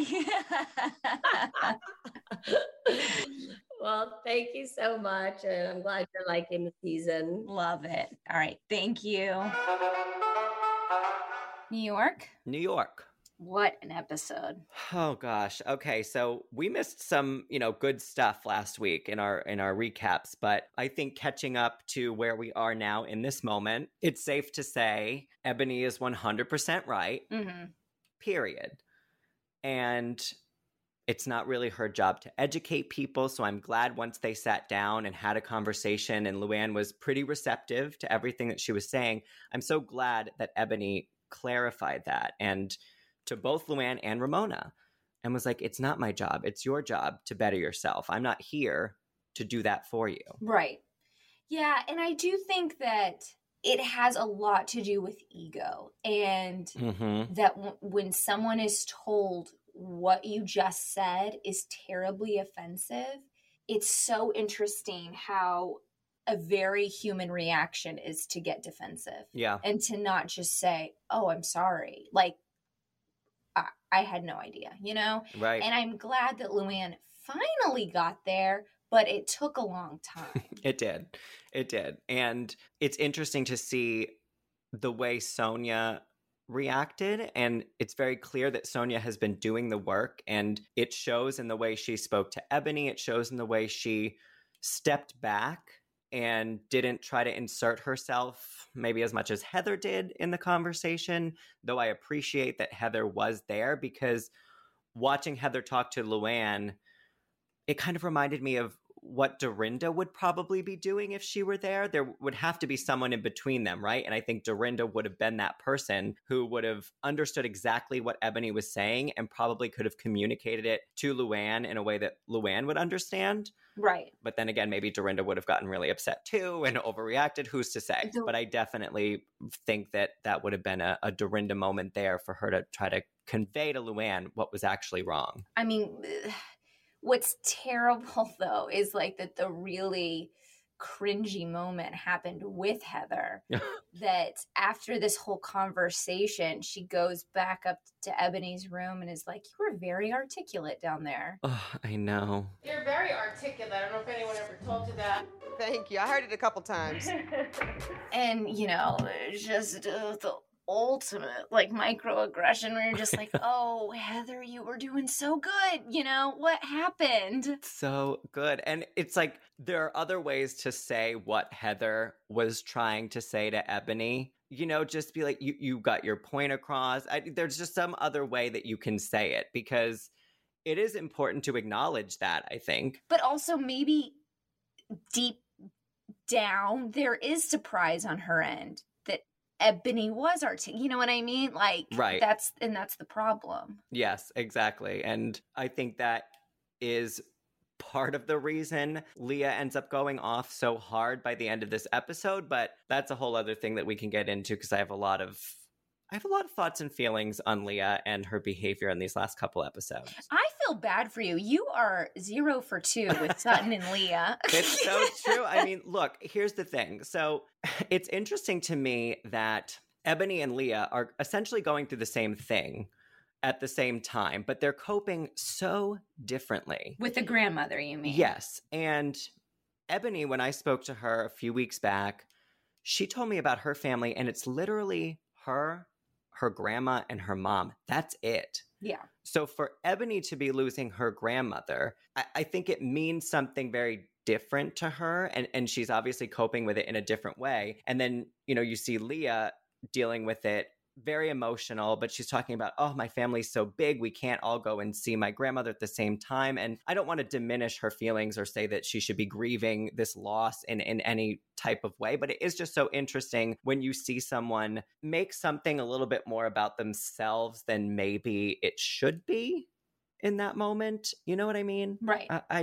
Well, thank you so much, and I'm glad you're liking the season. Love it. All right, thank you. New York? New York. What an episode. Oh gosh. Okay, so we missed some, you know, good stuff last week in our recaps, but I think catching up to where we are now in this moment, it's safe to say Ebony is 100% right. Mm-hmm. Period. And it's not really her job to educate people, so I'm glad once they sat down and had a conversation and Luann was pretty receptive to everything that she was saying, I'm so glad that Ebony clarified that, and to both Luann and Ramona, and was like, it's not my job. It's your job to better yourself. I'm not here to do that for you. Right. Yeah. And I do think that it has a lot to do with ego, and that when someone is told what you just said is terribly offensive, it's so interesting how a very human reaction is to get defensive. Yeah. And to not just say, oh, I'm sorry. Like, I had no idea, you know? Right. And I'm glad that Luann finally got there, but it took a long time. It did. It did. And it's interesting to see the way Sonia reacted. And it's very clear that Sonia has been doing the work, and it shows in the way she spoke to Ebony. It shows in the way she stepped back and didn't try to insert herself maybe as much as Heather did in the conversation, though I appreciate that Heather was there, because watching Heather talk to Luann, it kind of reminded me of what Dorinda would probably be doing if she were there. There would have to be someone in between them, right? And I think Dorinda would have been that person who would have understood exactly what Ebony was saying and probably could have communicated it to Luann in a way that Luann would understand. Right. But then again, maybe Dorinda would have gotten really upset too and overreacted. Who's to say? But I definitely think that that would have been a Dorinda moment there for her to try to convey to Luann what was actually wrong. I mean, what's terrible though is like that the really cringy moment happened with Heather that after this whole conversation, she goes back up to Ebony's room and is like, you were very articulate down there. Oh, I know. You're very articulate. I don't know if anyone ever told you that. Thank you. I heard it a couple times. And, you know, just the ultimate like microaggression where you're just like, oh, Heather, you were doing so good. You know, what happened? So good. And it's like there are other ways to say what Heather was trying to say to Ebony. You know, just be like, you got your point across. There's just some other way that you can say it, because it is important to acknowledge that, I think. But also maybe deep down, there is surprise on her end that Ebony was articulate. You know what I mean? Like, right. That's the problem. Yes, exactly. And I think that is part of the reason Leah ends up going off so hard by the end of this episode, but that's a whole other thing that we can get into, because I have a lot of thoughts and feelings on Leah and her behavior in these last couple episodes. I feel bad for you. You are 0 for 2 with Sutton and Leah. It's so true. I mean, look, here's the thing. So it's interesting to me that Ebony and Leah are essentially going through the same thing at the same time, but they're coping so differently. With the grandmother, you mean? Yes. And Ebony, when I spoke to her a few weeks back, she told me about her family, and it's literally her grandma, and her mom. That's it. Yeah. So for Ebony to be losing her grandmother, I think it means something very different to her. And she's obviously coping with it in a different way. And then, you know, you see Leah dealing with it, very emotional, but she's talking about, oh, my family's so big, we can't all go and see my grandmother at the same time. And I don't want to diminish her feelings or say that she should be grieving this loss in any type of way, but it is just so interesting when you see someone make something a little bit more about themselves than maybe it should be in that moment. You know what I mean? Right.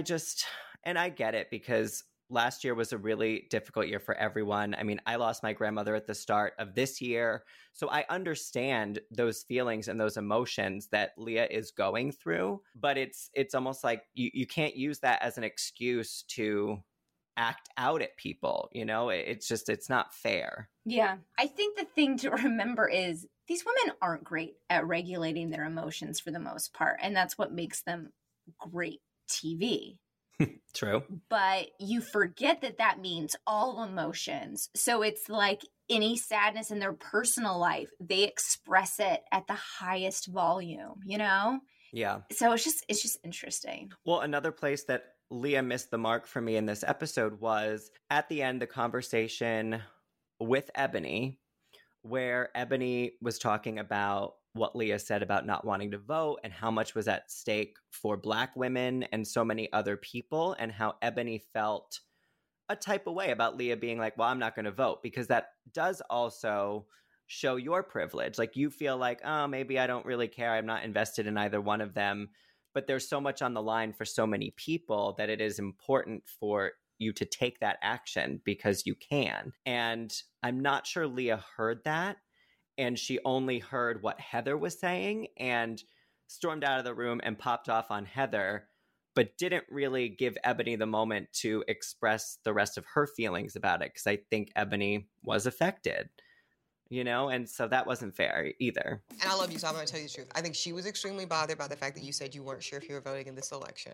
And I get it, because last year was a really difficult year for everyone. I mean, I lost my grandmother at the start of this year. So I understand those feelings and those emotions that Leah is going through, but it's almost like you can't use that as an excuse to act out at people. You know, it's not fair. Yeah. I think the thing to remember is these women aren't great at regulating their emotions for the most part. And that's what makes them great TV. True. But you forget that means all emotions. So it's like any sadness in their personal life, they express it at the highest volume, you know? Yeah. So it's just interesting. Well, another place that Leah missed the mark for me in this episode was at the end, the conversation with Ebony, where Ebony was talking about what Leah said about not wanting to vote and how much was at stake for Black women and so many other people, and how Ebony felt a type of way about Leah being like, well, I'm not going to vote, because that does also show your privilege. Like, you feel like, oh, maybe I don't really care. I'm not invested in either one of them. But there's so much on the line for so many people that it is important for you to take that action because you can. And I'm not sure Leah heard that. And she only heard what Heather was saying and stormed out of the room and popped off on Heather, but didn't really give Ebony the moment to express the rest of her feelings about it, because I think Ebony was affected, you know? And so that wasn't fair either. And I love you, so I'm going to tell you the truth. I think she was extremely bothered by the fact that you said you weren't sure if you were voting in this election.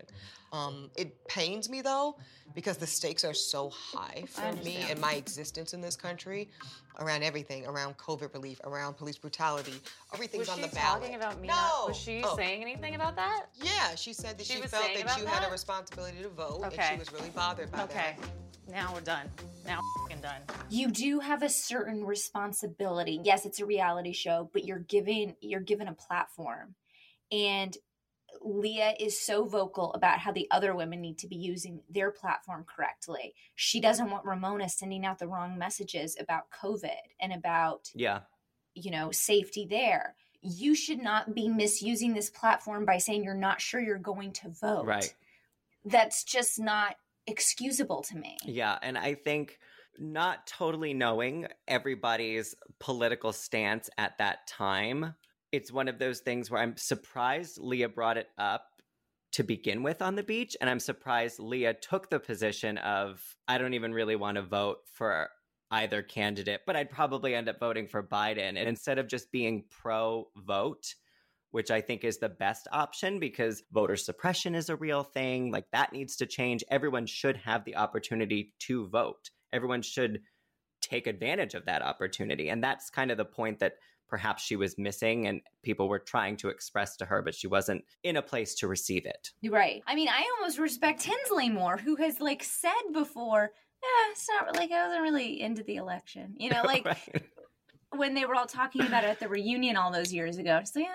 It pains me, though, because the stakes are so high for me and my existence in this country, around everything, around COVID relief, around police brutality. Everything's on the ballot. Was she talking about me? No. Was she saying anything about that? Yeah, she said that she was felt saying that you about had that? a responsibility to vote, Okay. and she was really bothered by that. Okay, now we're done. Now we're f***ing done. You do have a certain responsibility. Yes, it's a reality show, but you're given a platform. And Leah is so vocal about how the other women need to be using their platform correctly. She doesn't want Ramona sending out the wrong messages about COVID and about, safety there. You should not be misusing this platform by saying you're not sure you're going to vote. Right. That's just not excusable to me. Yeah, and I think not totally knowing everybody's political stance at that time, it's one of those things where I'm surprised Leah brought it up to begin with on the beach. And I'm surprised Leah took the position of, I don't even really want to vote for either candidate, but I'd probably end up voting for Biden. And instead of just being pro-vote, which I think is the best option because voter suppression is a real thing, like that needs to change. Everyone should have the opportunity to vote. Everyone should take advantage of that opportunity. And that's kind of the point that perhaps she was missing and people were trying to express to her, but she wasn't in a place to receive it. Right. I mean, I almost respect Tinsley more, who has like said before, it's not like I wasn't really into the election. You know, like Right. when they were all talking about it at the reunion all those years ago, it's like,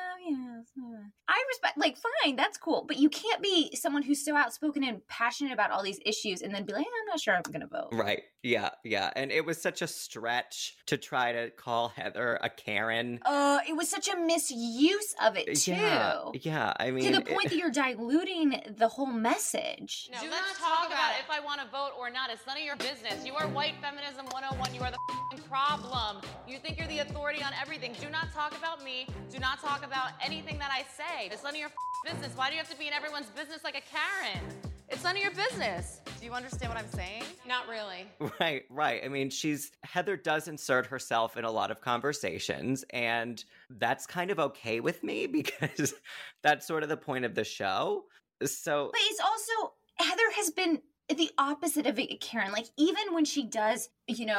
I respect, like, fine, that's cool. But you can't be someone who's so outspoken and passionate about all these issues and then be like, I'm not sure I'm going to vote. Right. Yeah. Yeah. And it was such a stretch to try to call Heather a Karen. It was such a misuse of it, too. Yeah. I mean, to the point that you're diluting the whole message. No, let's talk about if I want to vote or not. It's none of your business. You are white feminism 101. You are the problem. You think you're the authority on everything. Do not talk about me. Do not talk about anything that I say. It's none of your business. Why do you have to be in everyone's business like a Karen? It's none of your business. Do you understand what I'm saying? Not really. Right. I mean, Heather does insert herself in a lot of conversations, and that's kind of okay with me because that's sort of the point of the show. So, but it's also, Heather has been the opposite of a Karen. Like, even when she does,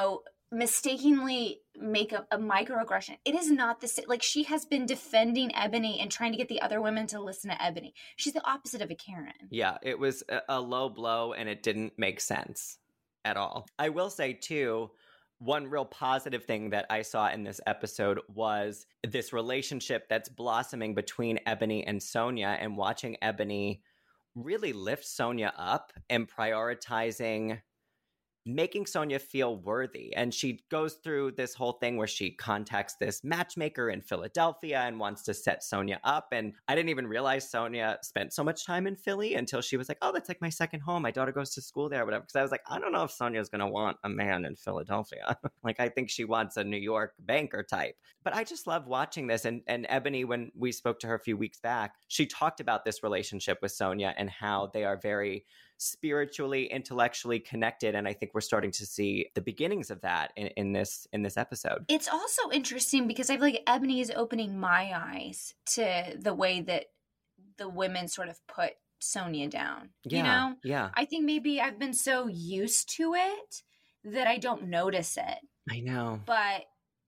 mistakenly make a microaggression, it is not the same. Like, she has been defending Ebony and trying to get the other women to listen to Ebony. She's the opposite of a Karen. Yeah, it was a low blow and it didn't make sense at all. I will say too, one real positive thing that I saw in this episode was this relationship that's blossoming between Ebony and Sonja, and watching Ebony really lift Sonja up and prioritizing making Sonja feel worthy. And she goes through this whole thing where she contacts this matchmaker in Philadelphia and wants to set Sonja up. And I didn't even realize Sonja spent so much time in Philly until she was like, oh, that's like my second home. My daughter goes to school there or whatever. Because I was like, I don't know if Sonja's going to want a man in Philadelphia. Like, I think she wants a New York banker type. But I just love watching this. And Ebony, when we spoke to her a few weeks back, she talked about this relationship with Sonja and how they are very spiritually, intellectually connected. And I think we're starting to see the beginnings of that in this episode. It's also interesting because I feel like Ebony is opening my eyes to the way that the women sort of put Sonja down. Yeah, you know? Yeah. I think maybe I've been so used to it that I don't notice it. I know. But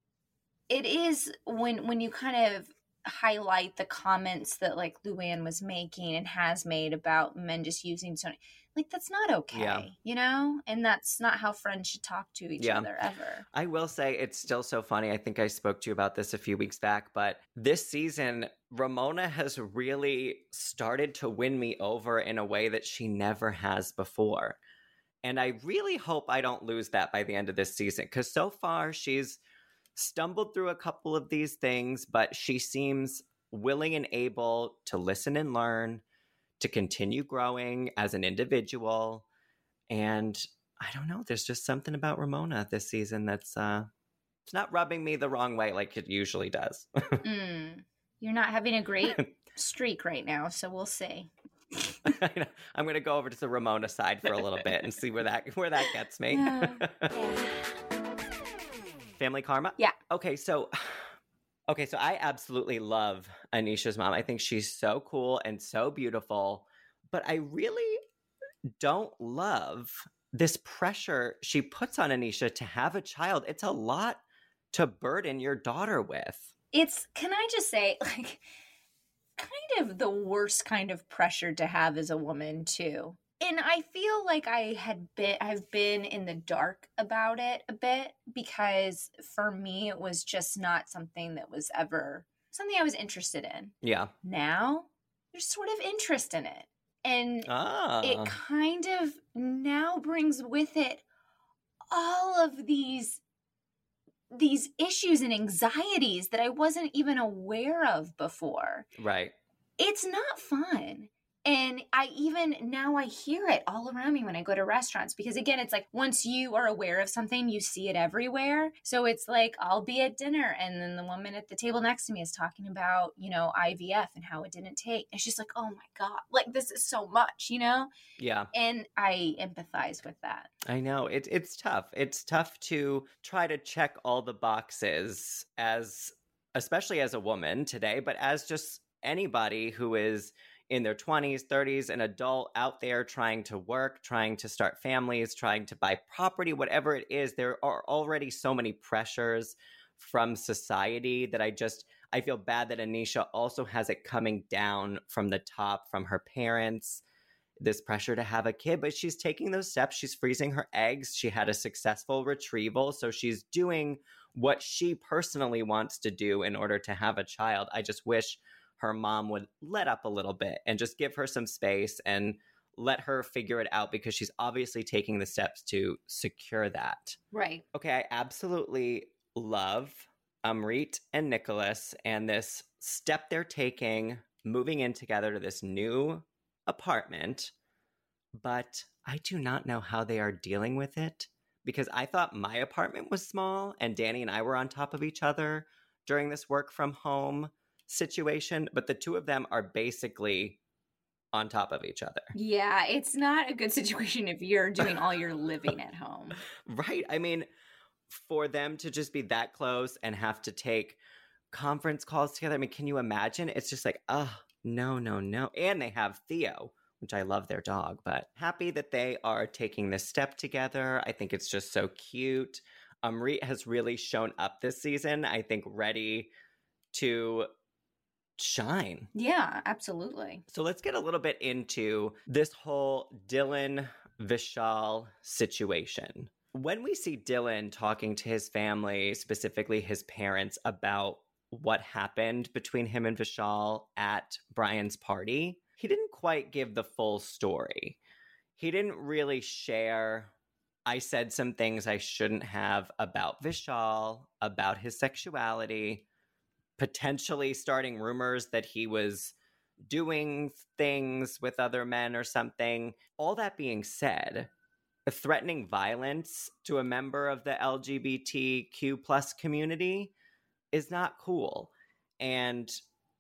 it is when you kind of highlight the comments that like Luann was making and has made about men just using Sonja. Like, that's not okay, you know? And that's not how friends should talk to each other ever. I will say it's still so funny. I think I spoke to you about this a few weeks back, but this season, Ramona has really started to win me over in a way that she never has before. And I really hope I don't lose that by the end of this season, because so far she's stumbled through a couple of these things, but she seems willing and able to listen and learn, to continue growing as an individual. And I don't know, there's just something about Ramona this season that's it's not rubbing me the wrong way like it usually does. You're not having a great streak right now, so we'll see. I'm going to go over to the Ramona side for a little bit and see where that gets me. Family karma? Yeah. Okay, so I absolutely love Anisha's mom. I think she's so cool and so beautiful, but I really don't love this pressure she puts on Anisha to have a child. It's a lot to burden your daughter with. It's, can I just say, like, kind of the worst kind of pressure to have as a woman too. And I feel like I've been in the dark about it a bit, because for me, it was just not something that was ever something I was interested in. Yeah. Now there's sort of interest in it. And it kind of now brings with it all of these issues and anxieties that I wasn't even aware of before. Right. It's not fun. And I hear it all around me when I go to restaurants, because again, it's like once you are aware of something, you see it everywhere. So it's like I'll be at dinner and then the woman at the table next to me is talking about, IVF and how it didn't take. And she's like, oh my God, like this is so much, Yeah. And I empathize with that. I know. It's tough. It's tough to try to check all the boxes especially as a woman today, but as just anybody who is in their 20s, 30s, an adult out there trying to work, trying to start families, trying to buy property, whatever it is, there are already so many pressures from society that I feel bad that Anisha also has it coming down from the top, from her parents, this pressure to have a kid, but she's taking those steps. She's freezing her eggs. She had a successful retrieval. So she's doing what she personally wants to do in order to have a child. I just wish her mom would let up a little bit and just give her some space and let her figure it out, because she's obviously taking the steps to secure that. Right. Okay, I absolutely love Amrit and Nicholas and this step they're taking, moving in together to this new apartment, but I do not know how they are dealing with it, because I thought my apartment was small and Danny and I were on top of each other during this work from home situation, but the two of them are basically on top of each other. Yeah, it's not a good situation if you're doing all your living at home. Right. I mean, for them to just be that close and have to take conference calls together, I mean, can you imagine? It's just like, oh, no. And they have Theo, which I love their dog, but happy that they are taking this step together. I think it's just so cute. Amrit has really shown up this season, I think, ready to shine. Yeah, absolutely. So let's get a little bit into this whole Dylan Vishal situation. When we see Dylan talking to his family, specifically his parents, about what happened between him and Vishal at Brian's party, he didn't quite give the full story. He didn't really share, I said some things I shouldn't have about Vishal, about his sexuality, potentially starting rumors that he was doing things with other men or something. All that being said, threatening violence to a member of the LGBTQ plus community is not cool. And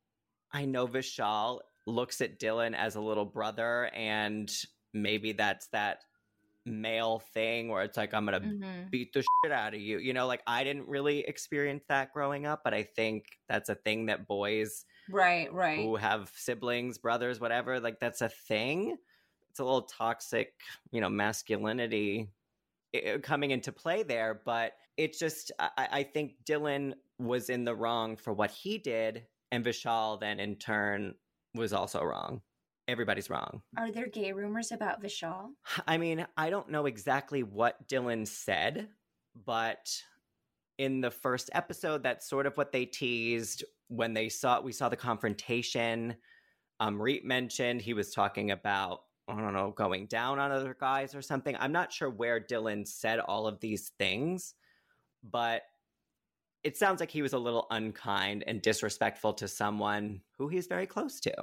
I know Vishal looks at Dylan as a little brother, and maybe that's that male thing where it's like, I'm gonna beat the shit out of you, like I didn't really experience that growing up, but I think that's a thing that boys right who have siblings, brothers, whatever, like that's a thing. It's a little toxic, masculinity coming into play there, but it's just, I think Dylan was in the wrong for what he did, and Vishal then in turn was also wrong. Everybody's wrong. Are there gay rumors about Vishal? I mean, I don't know exactly what Dylan said, but in the first episode, that's sort of what they teased when we saw the confrontation. Reet mentioned he was talking about, I don't know, going down on other guys or something. I'm not sure where Dylan said all of these things, but it sounds like he was a little unkind and disrespectful to someone who he's very close to.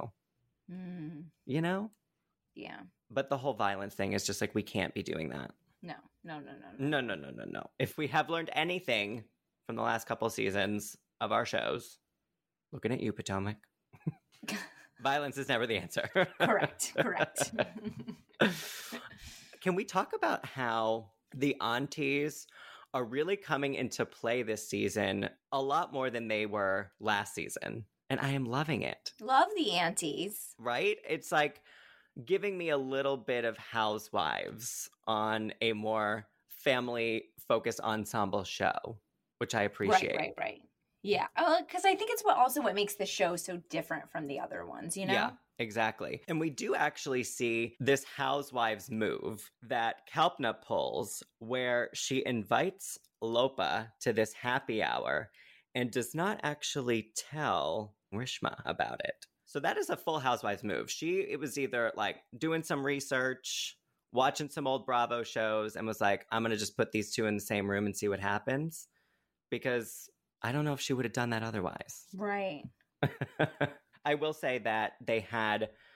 Yeah. But the whole violence thing is just like, we can't be doing that. No. No. If we have learned anything from the last couple seasons of our shows, looking at you, Potomac, violence is never the answer. Correct. Can we talk about how the aunties are really coming into play this season a lot more than they were last season? And I am loving it. Love the aunties. Right? It's like giving me a little bit of Housewives on a more family-focused ensemble show, which I appreciate. Right. Yeah. Because I think it's what makes the show so different from the other ones, Yeah, exactly. And we do actually see this Housewives move that Kalpna pulls, where she invites Lopa to this happy hour and does not actually tell Rishma about it. So that is a full Housewives move. It was either like doing some research, watching some old Bravo shows, and was like, I'm going to just put these two in the same room and see what happens. Because I don't know if she would have done that otherwise. Right. I will say that they had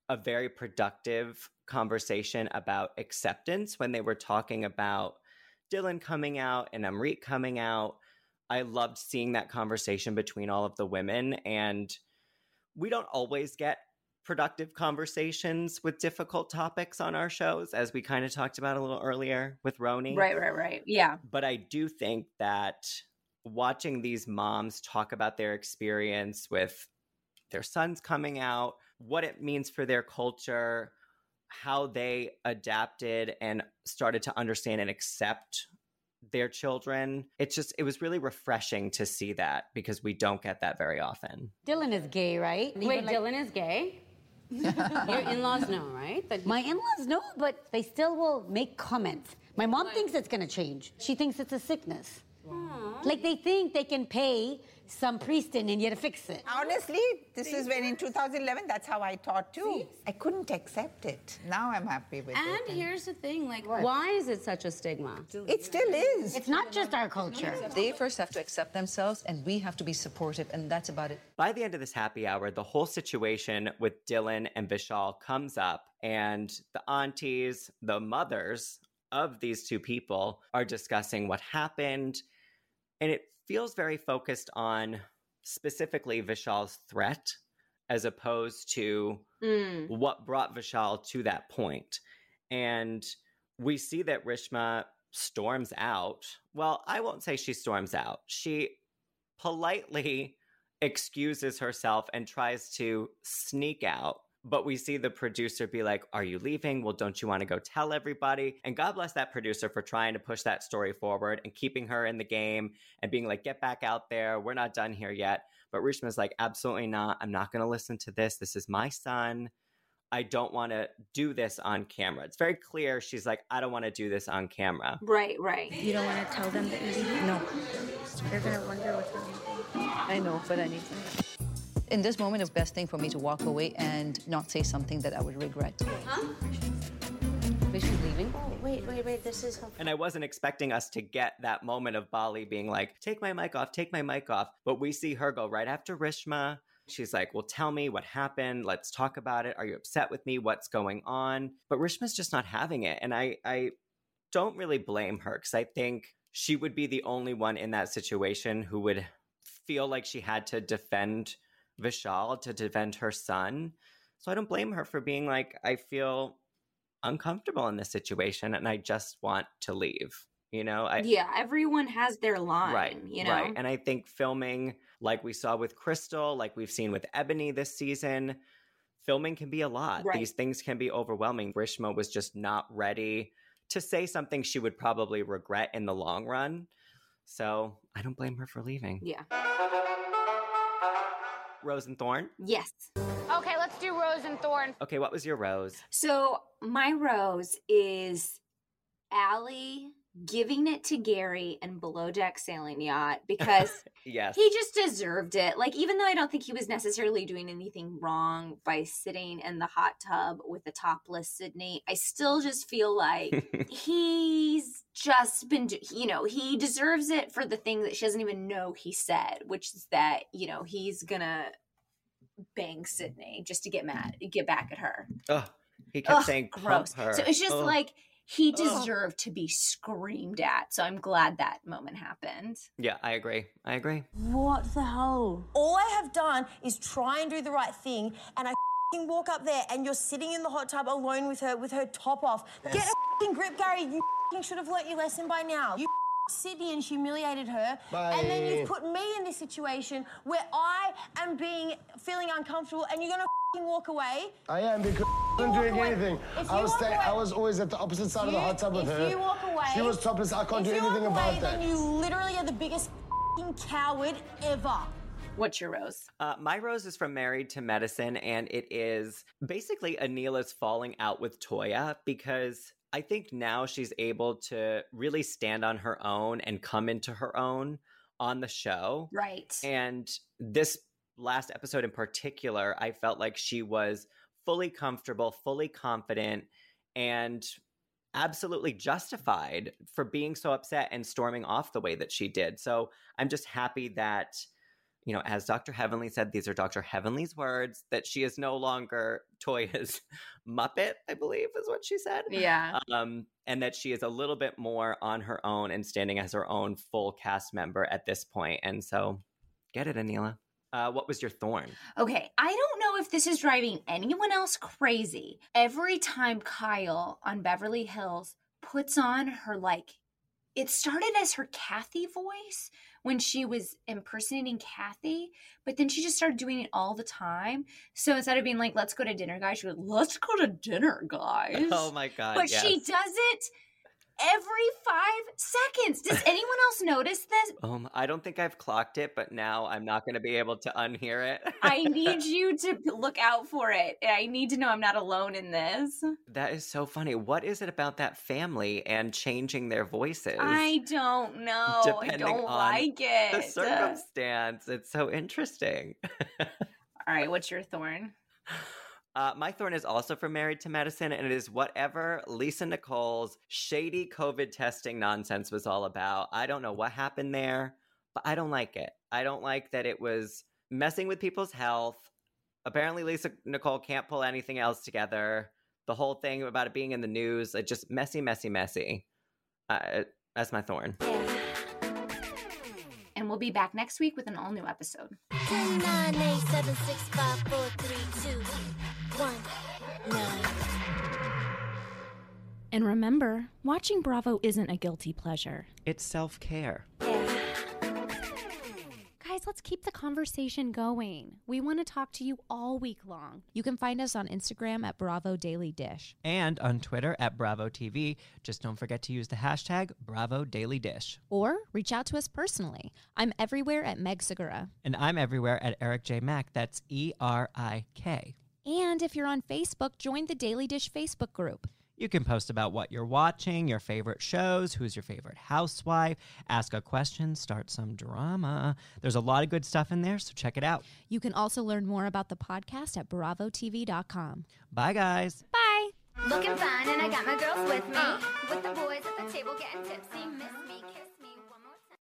a very productive conversation about acceptance when they were talking about Dylan coming out and Amrit coming out. I loved seeing that conversation between all of the women, and we don't always get productive conversations with difficult topics on our shows, as we kind of talked about a little earlier with Roni. Right. Yeah. But I do think that watching these moms talk about their experience with their sons coming out, what it means for their culture, how they adapted and started to understand and accept their children. It was really refreshing to see that, because we don't get that very often. Dylan is gay, right? Wait, Dylan is gay? Your in-laws know, right? My in-laws know, but they still will make comments. My mom thinks it's going to change. She thinks it's a sickness. Like they think they can pay some priest in India to fix it. Honestly, this is when in 2011, that's how I thought too. I couldn't accept it. Now I'm happy with it. And here's the thing, like, why is it such a stigma? It still is. It's not just our culture. They first have to accept themselves, and we have to be supportive, and that's about it. By the end of this happy hour, the whole situation with Dylan and Vishal comes up, and the aunties, the mothers of these two people are discussing what happened. And it feels very focused on specifically Vishal's threat, as opposed to what brought Vishal to that point. And we see that Rishma storms out. Well, I won't say she storms out. She politely excuses herself and tries to sneak out. But we see the producer be like, are you leaving? Well, don't you want to go tell everybody? And God bless that producer for trying to push that story forward and keeping her in the game and being like, get back out there. We're not done here yet. But Rishma's like, absolutely not. I'm not going to listen to this. This is my son. I don't want to do this on camera. It's very clear. She's like, I don't want to do this on camera. Right. You don't want to tell them that you're leaving? No. They're going to wonder what you're leaving. I know, but I need to. In this moment, it's best thing for me to walk away and not say something that I would regret. Huh? Is she leaving? Oh, wait, this is... And I wasn't expecting us to get that moment of Bali being like, take my mic off. But we see her go right after Rishma. She's like, well, tell me what happened. Let's talk about it. Are you upset with me? What's going on? But Rishma's just not having it. And I don't really blame her, because I think she would be the only one in that situation who would feel like she had to defend Vishal, to defend her son. So I don't blame her for being like, I feel uncomfortable in this situation and I just want to leave. You know? Everyone has their line, right, you know? Right. And I think filming, like we saw with Crystal, like we've seen with Ebony this season, filming can be a lot. Right. These things can be overwhelming. Rishma was just not ready to say something she would probably regret in the long run. So I don't blame her for leaving. Yeah. Rose and Thorn? Yes. Okay, let's do Rose and Thorn. Okay, what was your rose? So my rose is Allie giving it to Gary and Below Deck Sailing Yacht, because yes, he just deserved it. Like, even though I don't think he was necessarily doing anything wrong by sitting in the hot tub with a topless Sydney, I still just feel like he's just been, he deserves it for the thing that she doesn't even know he said, which is that, he's gonna bang Sydney just to get back at her. Oh, he kept saying gross. Her. So it's just like, he deserved to be screamed at. So I'm glad that moment happened. Yeah, I agree. What the hell? All I have done is try and do the right thing, and I walk up there and you're sitting in the hot tub alone with her top off. Get a grip, Gary. You should have learnt your lesson by now. You Sydney and humiliated her. Bye. And then you've put me in this situation where I am feeling uncomfortable, and you're gonna walk away. I am, because I wasn't doing anything. I was always at the opposite side of the hot tub with her. If you walk away, she was topless. I can't do anything about that. Then you literally are the biggest coward ever. What's your rose? My rose is from Married to Medicine, and it is basically Anila's falling out with Toya, because I think now she's able to really stand on her own and come into her own on the show. Right. And this last episode in particular, I felt like she was fully comfortable, fully confident, and absolutely justified for being so upset and storming off the way that she did. So I'm just happy that, you know, as Dr. Heavenly said, these are Dr. Heavenly's words, that she is no longer Toya's Muppet, I believe is what she said. Yeah. And that she is a little bit more on her own and standing as her own full cast member at this point. And so, get it, Anila. What was your thorn? Okay, I don't know if this is driving anyone else crazy. Every time Kyle on Beverly Hills puts on her, like, it started as her Kathy voice when she was impersonating Kathy, but then she just started doing it all the time. So instead of being like, let's go to dinner, guys, she was, let's go to dinner, guys. Oh my God, But yes. she does it every 5 seconds. Does anyone else notice this? I don't think I've clocked it, but now I'm not going to be able to unhear it. I need you to look out for it. I need to know I'm not alone in this. That is so funny. What is it about that family and changing their voices? I don't know. I Depending don't on like it. the circumstance. It's so interesting. All right, what's your thorn? My thorn is also from Married to Medicine, and it is whatever Lisa Nicole's shady COVID testing nonsense was all about. I don't know what happened there, but I don't like it. I don't like that it was messing with people's health. Apparently, Lisa Nicole can't pull anything else together. The whole thing about it being in the news, it just messy, messy, messy. That's my thorn. And we'll be back next week with an all-new episode. 10, 9, 8, 7, 6, 5, 4, 3, 2, 1, 9. And remember, watching Bravo isn't a guilty pleasure. It's self-care. Guys, let's keep the conversation going. We want to talk to you all week long. You can find us on Instagram at Bravo Daily Dish. And on Twitter at Bravo TV. Just don't forget to use the hashtag Bravo Daily Dish. Or reach out to us personally. I'm everywhere at Meg Segura. And I'm everywhere at Eric J. Mack. That's ERIK. And if you're on Facebook, join the Daily Dish Facebook group. You can post about what you're watching, your favorite shows, who's your favorite housewife, ask a question, start some drama. There's a lot of good stuff in there, so check it out. You can also learn more about the podcast at BravoTV.com. Bye, guys. Bye. Looking fine, and I got my girls with me. With the boys at the table getting tipsy. Miss me.